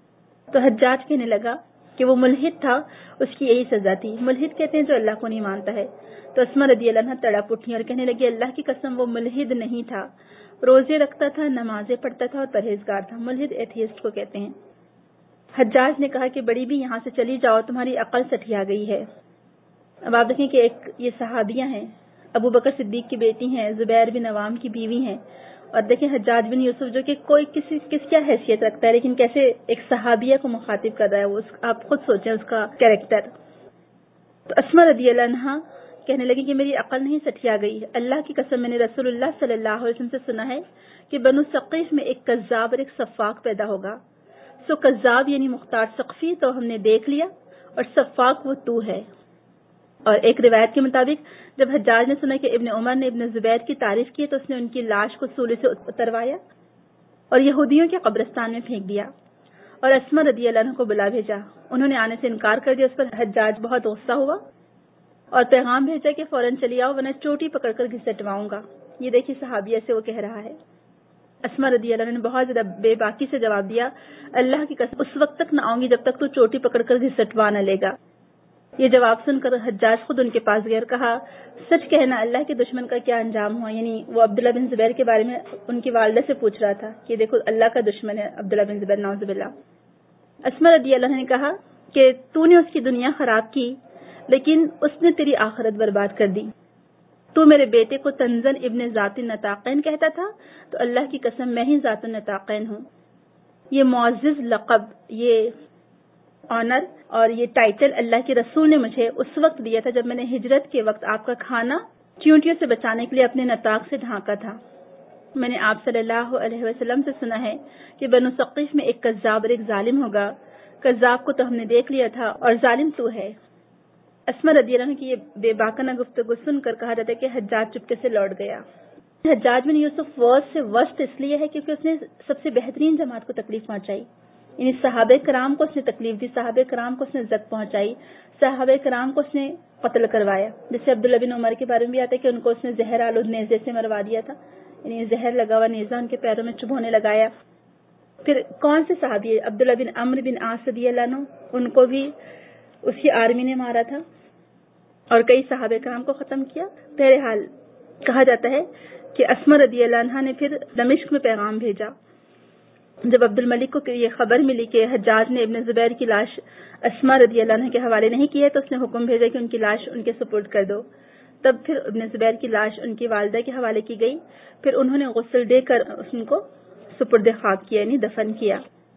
تو حجاج کہنے لگا کہ وہ ملحد تھا، اس کی یہی سزا تھی۔ ملحد کہتے ہیں جو اللہ کو نہیں مانتا ہے۔ تو اسما رضی اللہ عنہ تڑپ اٹھی اور کہنے لگی، اللہ کی قسم وہ ملحد نہیں تھا، روزے رکھتا تھا، نمازیں پڑھتا تھا اور پرہیزگار تھا۔ ملحد ایتھیسٹ کو کہتے ہیں۔ حجاج نے کہا کہ بڑی بھی یہاں سے چلی جاؤ، تمہاری عقل سٹھیا گئی ہے۔ اب آپ دیکھیں کہ ایک یہ صحابیہ ہیں، ابو بکر صدیق کی بیٹی ہیں، زبیر بن عوام کی بیوی ہیں، اور دیکھیں حجاج بن یوسف جو کہ کوئی کسی کس کیا حیثیت رکھتا ہے لیکن کیسے ایک صحابیہ کو مخاطب کر رہا ہے، وہ آپ خود سوچیں اس کا کیریکٹر۔ تو اسما رضی اللہ عنہا کہنے لگی کہ میری عقل نہیں سٹھیا گئی، اللہ کی قسم میں نے رسول اللہ صلی اللہ علیہ وسلم سے سنا ہے کہ بنو ثقیف میں ایک کذاب اور ایک سفاک پیدا ہوگا۔ سو کذاب یعنی مختار ثقفی تو ہم نے دیکھ لیا، اور سفاک وہ تو ہے۔ اور ایک روایت کے مطابق جب حجاج نے سنا کہ ابن عمر نے ابن زبیر کی تعریف کی تو اس نے ان کی لاش کو سولی سے اتروایا اور یہودیوں کے قبرستان میں پھینک دیا، اور اسما رضی اللہ عنہ کو بلا بھیجا. انہوں نے آنے سے انکار کر دیا. اس پر حجاج بہت غصہ ہوا اور پیغام بھیجا کہ فوراً چلی آؤ ورنہ چوٹی پکڑ کر گھسٹواؤں گا. یہ دیکھیے صحابیہ سے وہ کہہ رہا ہے. اسما رضی اللہ عنہ نے بہت زیادہ بے باکی سے جواب دیا, اللہ کی قسم اس وقت تک نہ آؤں گی جب تک تو چوٹی پکڑ کر گھسٹوا نہ لے گا. یہ جواب سن کر حجاج خود ان کے پاس گئے اور کہا, سچ کہنا اللہ کے دشمن کا کیا انجام ہوا. یعنی وہ عبداللہ بن زبیر کے بارے میں ان کی والدہ سے پوچھ رہا تھا کہ دیکھو اللہ کا دشمن ہے عبداللہ بن زبیر نعوذ باللہ. اسما رضی اللہ عنہ نے کہا کہ تو نے اس کی دنیا خراب کی لیکن اس نے تیری آخرت برباد کر دی. تو میرے بیٹے کو تنزن ابن ذات النطاقین کہتا تھا, تو اللہ کی قسم میں ہی ذات النطاقین ہوں. یہ معزز لقب, یہ آنر اور یہ ٹائٹل اللہ کے رسول نے مجھے اس وقت دیا تھا جب میں نے ہجرت کے وقت آپ کا کھانا چیونٹیوں سے بچانے کے لیے اپنے نطاق سے ڈھانکا تھا. میں نے آپ صلی اللہ علیہ وسلم سے سنا ہے کہ بنو ثقیف میں ایک کذاب اور ایک ظالم ہوگا. کذاب کو تو ہم نے دیکھ لیا تھا اور ظالم تو ہے. اسما رضی اللہ عنہ کی یہ بے باکانہ گفتگو سن کر کہا جاتا ہے کہ حجاج چپکے سے لوٹ گیا. حجاج بن یوسف ورس سے ورسٹ اس لیے ہے کیونکہ اس نے سب سے بہترین جماعت کو تکلیف پہنچائی. یعنی صحابہ کرام کو اس نے تکلیف دی, صحابہ کرام کو اس نے زد پہنچائی, صحابہ کرام کو اس نے قتل کروایا. جیسے عبداللہ بن عمر کے بارے میں بھی آتا ہے کہ ان کو اس نے زہر آلود نیزے سے مروا دیا تھا. یعنی زہر لگا ہوا نیزہ ان کے پیروں میں چبھونے لگایا. پھر کون سے صحابی, عبداللہ بن عمرو بن عاص رضی اللہ عنہ, ان کو بھی اس کی آرمی نے مارا تھا اور کئی صحابہ کرام کو ختم کیا. بہرحال کہا جاتا ہے کہ اسما رضی اللہ عنہ نے پھر دمشق میں پیغام بھیجا. جب عبد الملک کو یہ خبر ملی کہ حجاج نے ابن زبیر کی لاش اسما رضی اللہ عنہ کے حوالے نہیں کی ہے تو اس نے حکم بھیجا کہ ان کی لاش ان کے سپرد کر دو. تب پھر ابن زبیر کی لاش ان کی والدہ کے حوالے کی گئی. پھر انہوں نے غسل دے کر ان کو سپرد خاک کیا, یعنی دفن کیا.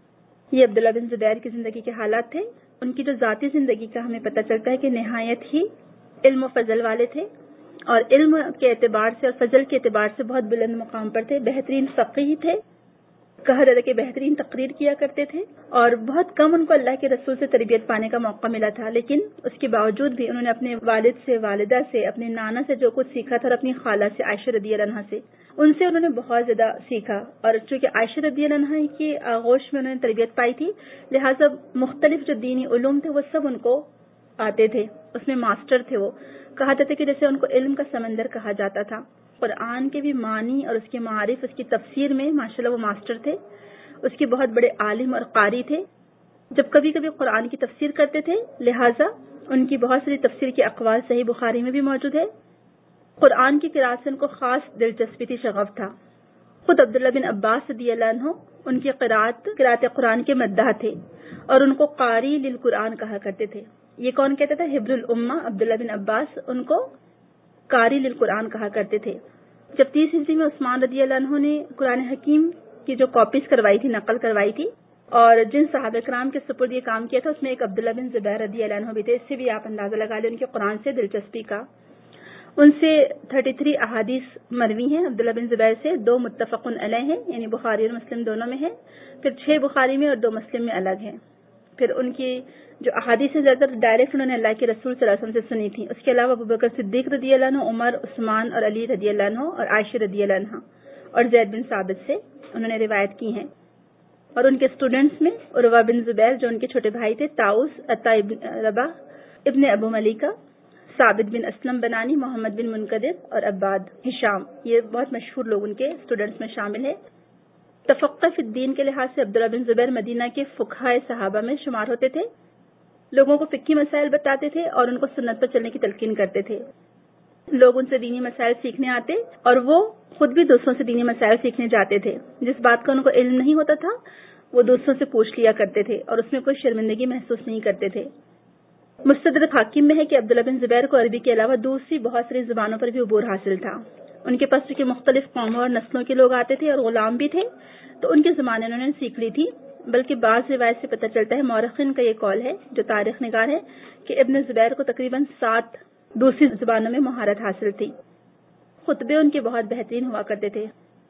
یہ عبداللہ بن زبیر کی زندگی کے حالات تھے. ان کی جو ذاتی زندگی کا ہمیں پتہ چلتا ہے کہ نہایت ہی علم و فضل والے تھے اور علم کے اعتبار سے اور فضل کے اعتبار سے بہت بلند مقام پر تھے. بہترین فقیہ تھے, کہا جاتا ہے کہ بہترین تقریر کیا کرتے تھے اور بہت کم ان کو اللہ کے رسول سے تربیت پانے کا موقع ملا تھا. لیکن اس کے باوجود بھی انہوں نے اپنے والد سے, والدہ سے, اپنے نانا سے جو کچھ سیکھا تھا اور اپنی خالہ سے عائشہ رضی اللہ عنہا سے, ان سے انہوں نے بہت زیادہ سیکھا. اور چونکہ عائشہ رضی اللہ عنہا کی آغوش میں انہوں نے تربیت پائی تھی, لہٰذا مختلف جو دینی علوم تھے وہ سب ان کو آتے تھے. اس میں ماسٹر تھے. وہ کہا جاتا ہے کہ جیسے ان کو علم کا سمندر کہا جاتا تھا. قرآن کے بھی معنی اور اس کے معارف, اس کی تفسیر میں ماشاءاللہ وہ ماسٹر تھے. اس کے بہت بڑے عالم اور قاری تھے. جب کبھی کبھی قرآن کی تفسیر کرتے تھے, لہٰذا ان کی بہت ساری تفسیر کے اقوال صحیح بخاری میں بھی موجود ہے. قرآن کی قرأت سے ان کو خاص دلچسپی تھی, شغف تھا. خود عبداللہ بن عباس رضی اللہ عنہ ان کی قرأت قرأت قرآن کے مداح تھے اور ان کو قاری للقرآن کہا کرتے تھے. یہ کون کہتا تھا؟ حبر الامہ عبداللہ بن عباس ان کو قاری للقرآن کہا کرتے تھے. جب تیس ہجری میں عثمان رضی اللہ عنہ نے قرآن حکیم کی جو کاپیز کروائی تھی, نقل کروائی تھی, اور جن صحابہ کرام کے سپرد یہ کام کیا تھا اس میں ایک عبداللہ بن زبیر رضی اللہ عنہ بھی تھے. اس سے بھی آپ اندازہ لگا لیں ان کے قرآن سے دلچسپی کا. ان سے تینتیس احادیث مروی ہیں عبداللہ بن زبیر سے, دو متفق علیہ ہیں یعنی بخاری اور مسلم دونوں میں ہیں, پھر چھ بخاری میں اور دو مسلم میں الگ ہیں. پھر ان کی جو احادیث سے زیادہ ڈائریکٹ انہوں نے اللہ کے رسول صلی اللہ علیہ وسلم سے سنی تھی. اس کے علاوہ ابوبکر صدیق رضی اللہ عنہ, عمر, عثمان اور علی رضی اللہ عنہ اور عائشہ رضی اللہ عنہ اور زید بن ثابت سے انہوں نے روایت کی ہیں. اور ان کے اسٹوڈنٹس میں عروہ بن زبیر جو ان کے چھوٹے بھائی تھے, طاؤس, عطا ابن رباح, ابن ابو ملیکہ, ثابت بن اسلم بنانی, محمد بن منقدر اور عباد, ہشام, یہ بہت مشہور لوگ ان کے اسٹوڈنٹس میں شامل ہیں. تفقہ فی الدین کے لحاظ سے عبداللہ بن زبیر مدینہ کے فقہائے صحابہ میں شمار ہوتے تھے. لوگوں کو فقہی مسائل بتاتے تھے اور ان کو سنت پر چلنے کی تلقین کرتے تھے. لوگ ان سے دینی مسائل سیکھنے آتے اور وہ خود بھی دوسروں سے دینی مسائل سیکھنے جاتے تھے. جس بات کا ان کو علم نہیں ہوتا تھا وہ دوسروں سے پوچھ لیا کرتے تھے اور اس میں کوئی شرمندگی محسوس نہیں کرتے تھے. مستدرک حاکم میں ہے کہ عبداللہ بن زبیر کو عربی کے علاوہ دوسری بہت ساری زبانوں پر بھی عبور حاصل تھا. ان کے پاس چونکہ مختلف قوموں اور نسلوں کے لوگ آتے تھے اور غلام بھی تھے تو ان کے زمانے میں انہوں نے سیکھ لی تھی. بلکہ بعض روایت سے پتہ چلتا ہے, مورخین کا یہ قول ہے جو تاریخ نگار ہے, کہ ابن زبیر کو تقریباً سات دوسری زبانوں میں مہارت حاصل تھی. خطبے ان کے بہت بہترین ہوا کرتے تھے.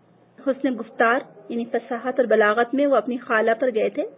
حسن گفتار یعنی فصاحت اور بلاغت میں وہ اپنی خالہ پر گئے تھے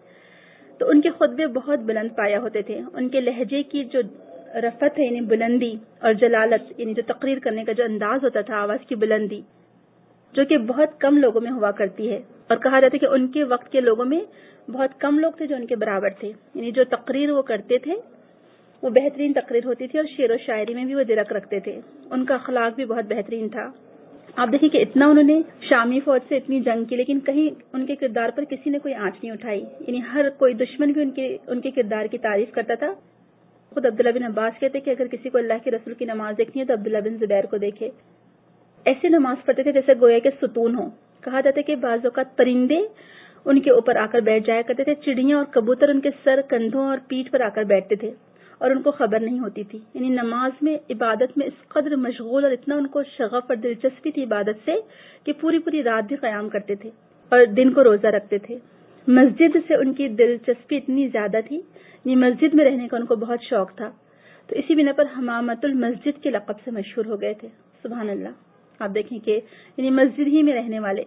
تو ان کے خطبے بہت بلند پایا ہوتے تھے. ان کے لہجے کی جو رفت ہے یعنی بلندی اور جلالت یعنی جو تقریر کرنے کا جو انداز ہوتا تھا, آواز کی بلندی, جو کہ بہت کم لوگوں میں ہوا کرتی ہے. اور کہا جاتا ہے کہ ان کے وقت کے لوگوں میں بہت کم لوگ تھے جو ان کے برابر تھے، یعنی جو تقریر وہ کرتے تھے وہ بہترین تقریر ہوتی تھی، اور شعر و شاعری میں بھی وہ درک رکھتے تھے، ان کا اخلاق بھی بہت بہترین تھا۔ آپ دیکھیں کہ اتنا انہوں نے شامی فوج سے اتنی جنگ کی، لیکن کہیں ان کے کردار پر کسی نے کوئی آنچ نہیں اٹھائی، یعنی ہر کوئی دشمن بھی ان کے ان کے کردار کی تعریف کرتا تھا۔ خود عبداللہ بن عباس کہتے کہ اگر کسی کو اللہ کے رسول کی نماز دیکھنی ہے تو عبداللہ بن زبیر کو دیکھے، ایسے نماز پڑھتے تھے جیسے گویا کے ستون ہو۔ کہا جاتا ہے کہ بعض اوقات پرندے ان کے اوپر آ کر بیٹھ جایا کرتے تھے، چڑیاں اور کبوتر ان کے سر، کندھوں اور پیٹھ پر آ کر بیٹھتے تھے اور ان کو خبر نہیں ہوتی تھی، یعنی نماز میں، عبادت میں اس قدر مشغول، اور اتنا ان کو شغف اور دلچسپی تھی عبادت سے کہ پوری پوری رات بھی قیام کرتے تھے اور دن کو روزہ رکھتے تھے۔ مسجد سے ان کی دلچسپی اتنی زیادہ تھی، یہ مسجد میں رہنے کا ان کو بہت شوق تھا، تو اسی بنا پر حمامت المسجد کے لقب سے مشہور ہو گئے تھے۔ سبحان اللہ، آپ دیکھیں کہ یعنی مسجد ہی میں رہنے والے،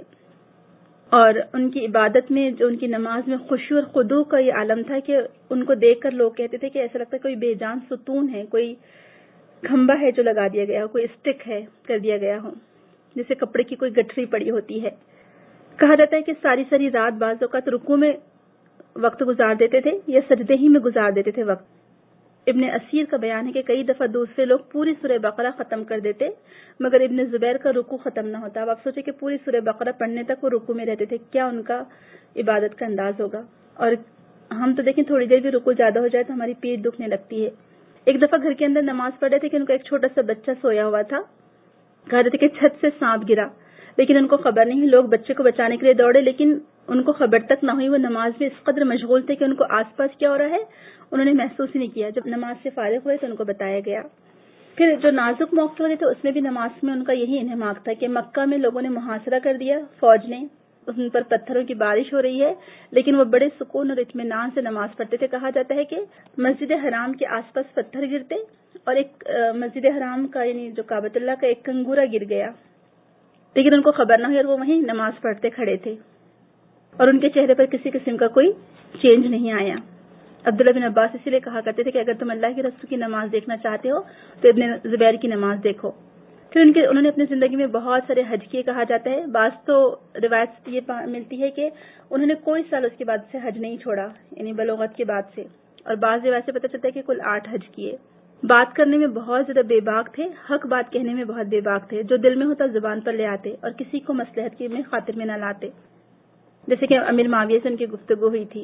اور ان کی عبادت میں، جو ان کی نماز میں خشوع اور خضوع کا یہ عالم تھا کہ ان کو دیکھ کر لوگ کہتے تھے کہ ایسا لگتا ہے کوئی بے جان ستون ہے، کوئی کھمبا ہے جو لگا دیا گیا ہو، کوئی اسٹک ہے کر دیا گیا ہو، جیسے کپڑے کی کوئی گٹھری پڑی ہوتی ہے۔ کہا جاتا ہے کہ ساری ساری رات بعض اوقات رکوع میں وقت گزار دیتے تھے یا سجدے ہی میں گزار دیتے تھے وقت۔ ابن اسیر کا بیان ہے کہ کئی دفعہ دوسرے لوگ پوری سورہ بقرہ ختم کر دیتے مگر ابن زبیر کا رکوع ختم نہ ہوتا۔ اب آپ سوچیں کہ پوری سورہ بقرہ پڑھنے تک وہ رکوع میں رہتے تھے، کیا ان کا عبادت کا انداز ہوگا۔ اور ہم تو دیکھیں تھوڑی دیر بھی رکوع زیادہ ہو جائے تو ہماری پیٹھ دکھنے لگتی ہے۔ ایک دفعہ گھر کے اندر نماز پڑھ رہے تھے کہ ان کا ایک چھوٹا سا بچہ سویا ہوا تھا، کہا رہے تھے کہ چھت سے سانپ گرا، لیکن ان کو خبر نہیں، لوگ بچے کو بچانے کے لیے دوڑے لیکن ان کو خبر تک نہ ہوئی، وہ نماز میں اس قدر مشغول تھے کہ ان کو آس پاس کیا ہو رہا ہے انہوں نے محسوس ہی نہیں کیا۔ جب نماز سے فارغ ہوئے تو ان کو بتایا گیا۔ پھر جو نازک موقع ہوئے تھے اس میں بھی نماز میں ان کا یہی انہماک تھا کہ مکہ میں لوگوں نے محاصرہ کر دیا، فوج نے، ان پر پتھروں کی بارش ہو رہی ہے، لیکن وہ بڑے سکون اور اطمینان سے نماز پڑھتے تھے۔ کہا جاتا ہے کہ مسجد حرام کے آس پاس پتھر گرتے اور ایک مسجد حرام کا یعنی جو کعبۃ اللہ کا ایک کنگورا گر گیا، لیکن ان کو خبر نہ ہوئی اور وہ وہیں نماز پڑھتے کھڑے تھے اور ان کے چہرے پر کسی قسم کا کوئی چینج نہیں آیا۔ عبداللہ بن عباس اسی لیے کہا کرتے تھے کہ اگر تم اللہ کے رسول کی نماز دیکھنا چاہتے ہو تو ابن زبیر کی نماز دیکھو۔ پھر ان کے انہوں نے اپنی زندگی میں بہت سارے حج کیے۔ کہا جاتا ہے، بعض تو روایت یہ ملتی ہے کہ انہوں نے کوئی سال اس کے بعد سے حج نہیں چھوڑا، یعنی بلوغت کے بعد سے، اور بعض روایت سے پتہ چلتا ہے کہ کل آٹھ حج کیے۔ بات کرنے میں بہت زیادہ بے باک تھے، حق بات کہنے میں بہت بے باک تھے، جو دل میں ہوتا زبان پر لے آتے اور کسی کو مصلحت کی میں خاطر میں نہ لاتے۔ جیسے کہ امیر معاویہ سے ان کی گفتگو ہوئی تھی،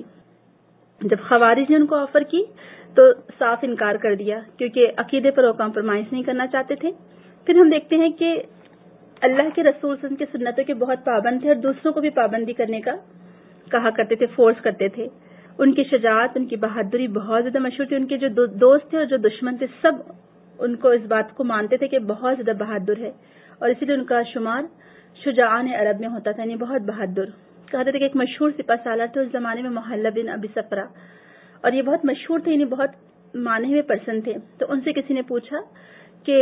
جب خوارج نے ان کو آفر کی تو صاف انکار کر دیا کیونکہ عقیدے پر وہ کمپرومائز نہیں کرنا چاہتے تھے۔ پھر ہم دیکھتے ہیں کہ اللہ کے رسول صلی اللہ علیہ وسلم کے سنتوں کے بہت پابند تھے اور دوسروں کو بھی پابندی کرنے کا کہا کرتے تھے، فورس کرتے تھے۔ ان کی شجاعت، ان کی بہادری بہت زیادہ مشہور تھی۔ ان کے جو دوست تھے اور جو دشمن تھے سب ان کو اس بات کو مانتے تھے کہ بہت زیادہ بہادر ہے، اور اسی لیے ان کا شمار شجاعان عرب میں ہوتا تھا، یعنی بہت بہادر۔ کہتے تھے کہ ایک مشہور سپہ سالار تھے اس زمانے میں، محلہ بن ابی صفرہ، اور یہ بہت مشہور تھے، یعنی بہت مانے ہوئے پرسن تھے۔ تو ان سے کسی نے پوچھا کہ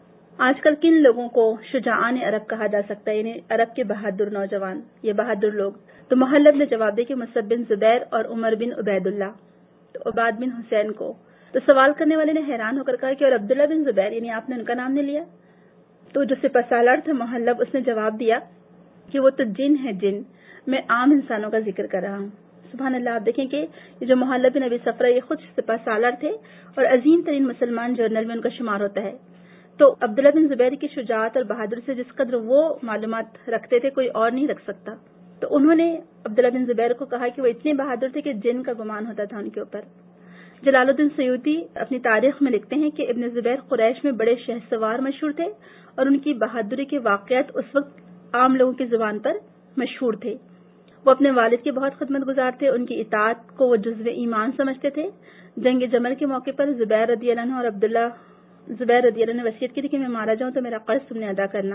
آج کل کن لوگوں کو شجاعان عرب کہا جا سکتا ہے، یعنی عرب کے بہادر نوجوان یا بہادر لوگ؟ تو محلب نے جواب دیا کہ مصعب بن زبیر اور عمر بن عبید اللہ، تو عباد بن حسین کو۔ تو سوال کرنے والے نے حیران ہو کر کہا کہ اور عبداللہ بن زبیر، یعنی آپ نے ان کا نام نہیں لیا؟ تو جو سپہ سالار تھا محلب، اس نے جواب دیا کہ وہ تو جن ہے جن، میں عام انسانوں کا ذکر کر رہا ہوں۔ سبحان اللہ، آپ دیکھیں کہ یہ جو محلب بن ابی صفرہ یہ خود سپہ سالار تھے اور عظیم ترین مسلمان جنرل میں ان کا شمار ہوتا ہے۔ تو عبداللہ بن زبیر کی شجاعت اور بہادر سے جس قدر وہ معلومات رکھتے تھے کوئی اور نہیں رکھ سکتا۔ تو انہوں نے عبداللہ بن زبیر کو کہا کہ وہ اتنے بہادر تھے کہ جن کا گمان ہوتا تھا ان کے اوپر۔ جلال الدین سیوطی اپنی تاریخ میں لکھتے ہیں کہ ابن زبیر قریش میں بڑے شہسوار مشہور تھے اور ان کی بہادری کے واقعات اس وقت عام لوگوں کی زبان پر مشہور تھے۔ وہ اپنے والد کے بہت خدمت گزار تھے، ان کی اطاعت کو وہ جزو ایمان سمجھتے تھے۔ جنگ جمل کے موقع پر زبیر رضی اللہ عنہ اور عبداللہ زبیر رضی اللہ عنہ نے وصیت کی تھی کہ میں مارا جاؤں تو میرا قرض تم نے ادا کرنا۔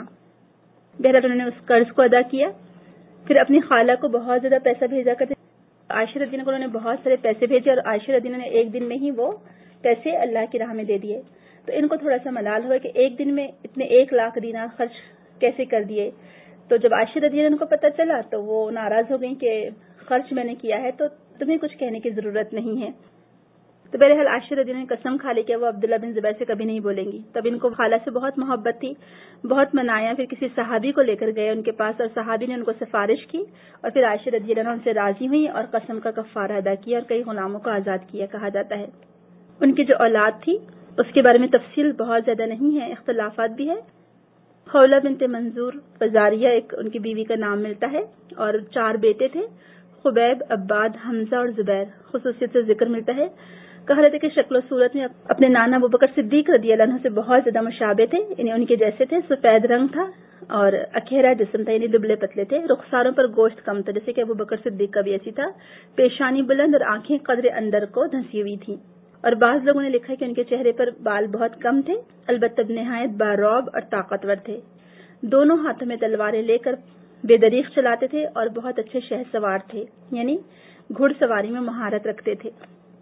بہرحال انہوں نے اس قرض کو ادا کیا۔ پھر اپنی خالہ کو بہت زیادہ پیسہ بھیجا کرتے، عائشہ رضی اللہ عنہ کو انہوں نے بہت سارے پیسے بھیجے اور عائشہ رضی اللہ عنہ نے ایک دن میں ہی وہ پیسے اللہ کی راہ میں دے دیے۔ تو ان کو تھوڑا سا ملال ہوا کہ ایک دن میں اتنے ایک لاکھ دینار خرچ کیسے کر دیے۔ تو جب عائشہ رضی اللہ عنہ کو پتہ چلا تو وہ ناراض ہو گئی کہ خرچ میں نے کیا ہے تو تمہیں کچھ کہنے کی ضرورت نہیں ہے۔ تو بہرحال عائشہ رضی اللہ عنہا نے قسم کھا لی کہ وہ عبداللہ بن زبیر سے کبھی نہیں بولیں گی. تب ان کو خالہ سے بہت محبت تھی, بہت منایا. پھر کسی صحابی کو لے کر گئے ان کے پاس, اور صحابی نے ان کو سفارش کی, اور پھر عائشہ رضی اللہ عنہا ان سے راضی ہوئی اور قسم کا کفارہ ادا کیا اور کئی غلاموں کو آزاد کیا. کہا جاتا ہے ان کی جو اولاد تھی اس کے بارے میں تفصیل بہت زیادہ نہیں ہے, اختلافات بھی ہے. خولہ بنت منظور فزاریہ ایک ان کی بیوی کا نام ملتا ہے, اور چار بیٹے تھے, خبیب, عباد, حمزہ اور زبیر. خصوصیت سے ذکر ملتا ہے. کہا جاتا ہے کہ شکل و صورت میں اپنے نانا ابوبکر صدیق رضی اللہ عنہ سے بہت زیادہ مشابہ تھے, یعنی ان کے جیسے تھے. سفید رنگ تھا اور اکھیرا جسم تھا, یعنی دبلے پتلے تھے. رخساروں پر گوشت کم تھا, جیسے کہ ابوبکر صدیق کا بھی ایسی تھا. پیشانی بلند اور آنکھیں قدر اندر کو دھنسی ہوئی تھیں. اور بعض لوگوں نے لکھا ہے کہ ان کے چہرے پر بال بہت کم تھے, البتہ نہایت بارعب اور طاقتور تھے. دونوں ہاتھوں میں تلواریں لے کر بے دریغ چلاتے تھے اور بہت اچھے شہ سوار تھے, یعنی گھڑ سواری میں مہارت رکھتے تھے.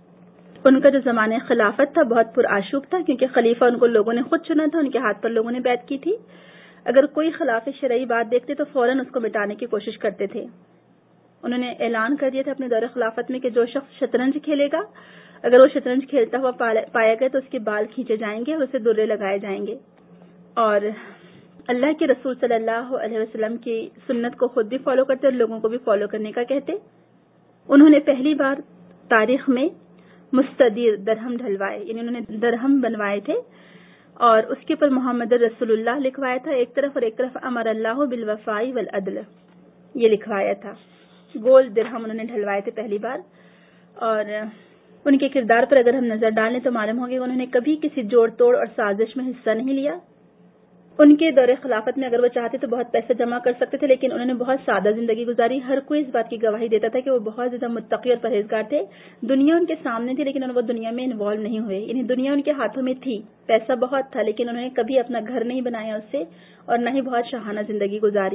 ان کا جو زمانہ خلافت تھا بہت پرآشوب تھا, کیونکہ خلیفہ ان کو لوگوں نے خود چنا تھا, ان کے ہاتھ پر لوگوں نے بیعت کی تھی. اگر کوئی خلاف شرعی بات دیکھتے تو فوراً اس کو مٹانے کی کوشش کرتے تھے. انہوں نے اعلان کر دیا تھا اپنے دور خلافت میں کہ جو شخص شطرنج کھیلے گا, اگر وہ شطرنج کھیلتا ہوا پایا گیا تو اس کے بال کھینچے جائیں گے اور اسے درے لگائے جائیں گے. اور اللہ کے رسول صلی اللہ علیہ وسلم کی سنت کو خود بھی فالو کرتے اور لوگوں کو بھی فالو کرنے کا کہتے. انہوں نے پہلی بار تاریخ میں مستدیر درہم ڈھلوائے, یعنی انہوں نے درہم بنوائے تھے اور اس کے پر محمد رسول اللہ لکھوایا تھا ایک طرف, اور ایک طرف امر اللہ بالوفاء والعدل یہ لکھوایا تھا. گولڈ درہم انہوں نے ڈھلوائے تھے پہلی بار. اور ان کے کردار پر اگر ہم نظر ڈالیں تو معلوم ہوگا کہ انہوں نے کبھی کسی جوڑ توڑ اور سازش میں حصہ نہیں لیا. ان کے دور خلافت میں اگر وہ چاہتے تو بہت پیسے جمع کر سکتے تھے, لیکن انہوں نے بہت سادہ زندگی گزاری. ہر کوئی اس بات کی گواہی دیتا تھا کہ وہ بہت زیادہ متقی اور پرہیزگار تھے. دنیا ان کے سامنے تھی لیکن وہ دنیا میں انوالو نہیں ہوئے, یعنی دنیا ان کے ہاتھوں میں تھی, پیسہ بہت تھا, لیکن انہوں نے کبھی اپنا گھر نہیں بنایا اس سے, اور نہ ہی بہت شاہانہ زندگی گزاری.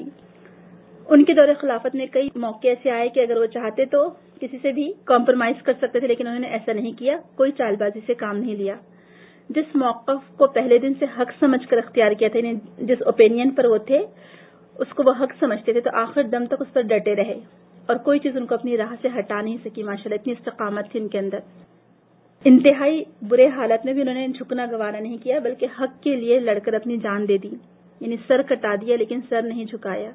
ان کے دور خلافت میں کئی موقع ایسے آئے کہ اگر وہ چاہتے تو کسی سے بھی کمپرومائز کر سکتے تھے, لیکن انہوں نے ایسا نہیں کیا, کوئی چال بازی سے کام نہیں لیا. جس موقف کو پہلے دن سے حق سمجھ کر اختیار کیا تھا, یعنی جس اوپینین پر وہ تھے اس کو وہ حق سمجھتے تھے, تو آخر دم تک اس پر ڈٹے رہے اور کوئی چیز ان کو اپنی راہ سے ہٹا نہیں سکی. ماشاءاللہ اتنی استقامت تھی ان کے اندر. انتہائی برے حالت میں بھی انہوں نے جھکنا گوارا نہیں کیا, بلکہ حق کے لیے لڑ کر اپنی جان دے دی, یعنی سر کٹا دیا لیکن سر نہیں جھکایا.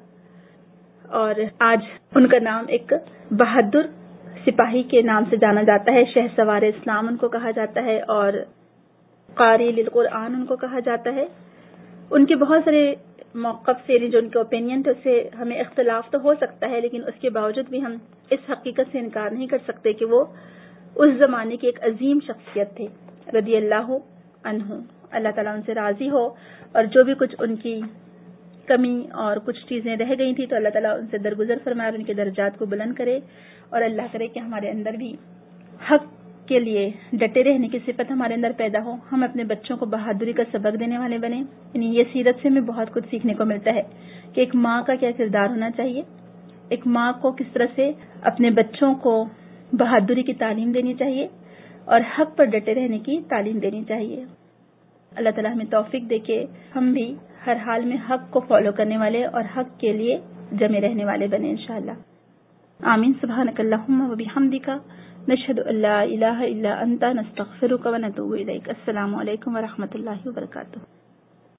اور آج ان کا نام ایک بہادر سپاہی کے نام سے جانا جاتا ہے. شہ سوار اسلام ان کو کہا جاتا ہے, اور قاری للقرآن ان کو کہا جاتا ہے. ان کے بہت سارے موقف سے جو ان کے اوپینین تھے اس سے ہمیں اختلاف تو ہو سکتا ہے, لیکن اس کے باوجود بھی ہم اس حقیقت سے انکار نہیں کر سکتے کہ وہ اس زمانے کی ایک عظیم شخصیت تھے رضی اللہ عنہ. اللہ تعالیٰ ان سے راضی ہو, اور جو بھی کچھ ان کی کمی اور کچھ چیزیں رہ گئی تھی تو اللہ تعالیٰ ان سے درگزر فرمائے اور ان کے درجات کو بلند کرے, اور اللہ کرے کہ ہمارے اندر بھی حق کے لیے ڈٹے رہنے کی صفت ہمارے اندر پیدا ہو. ہم اپنے بچوں کو بہادری کا سبق دینے والے بنیں. یعنی یہ سیرت سے ہمیں بہت کچھ سیکھنے کو ملتا ہے کہ ایک ماں کا کیا کردار ہونا چاہیے, ایک ماں کو کس طرح سے اپنے بچوں کو بہادری کی تعلیم دینی چاہیے اور حق پر ڈٹے رہنے کی تعلیم دینی چاہیے. اللہ تعالیٰ ہمیں توفیق دے کہ ہم بھی ہر حال میں حق کو فالو کرنے والے اور حق کے لیے جمے رہنے والے بنے انشاءاللہ. آمین. سبحانک اللہم و بحمدک نشہد ان لا الہ الا انت نستغفرک و نتوب الیک. السلام علیکم و رحمۃ اللہ وبرکاتہ.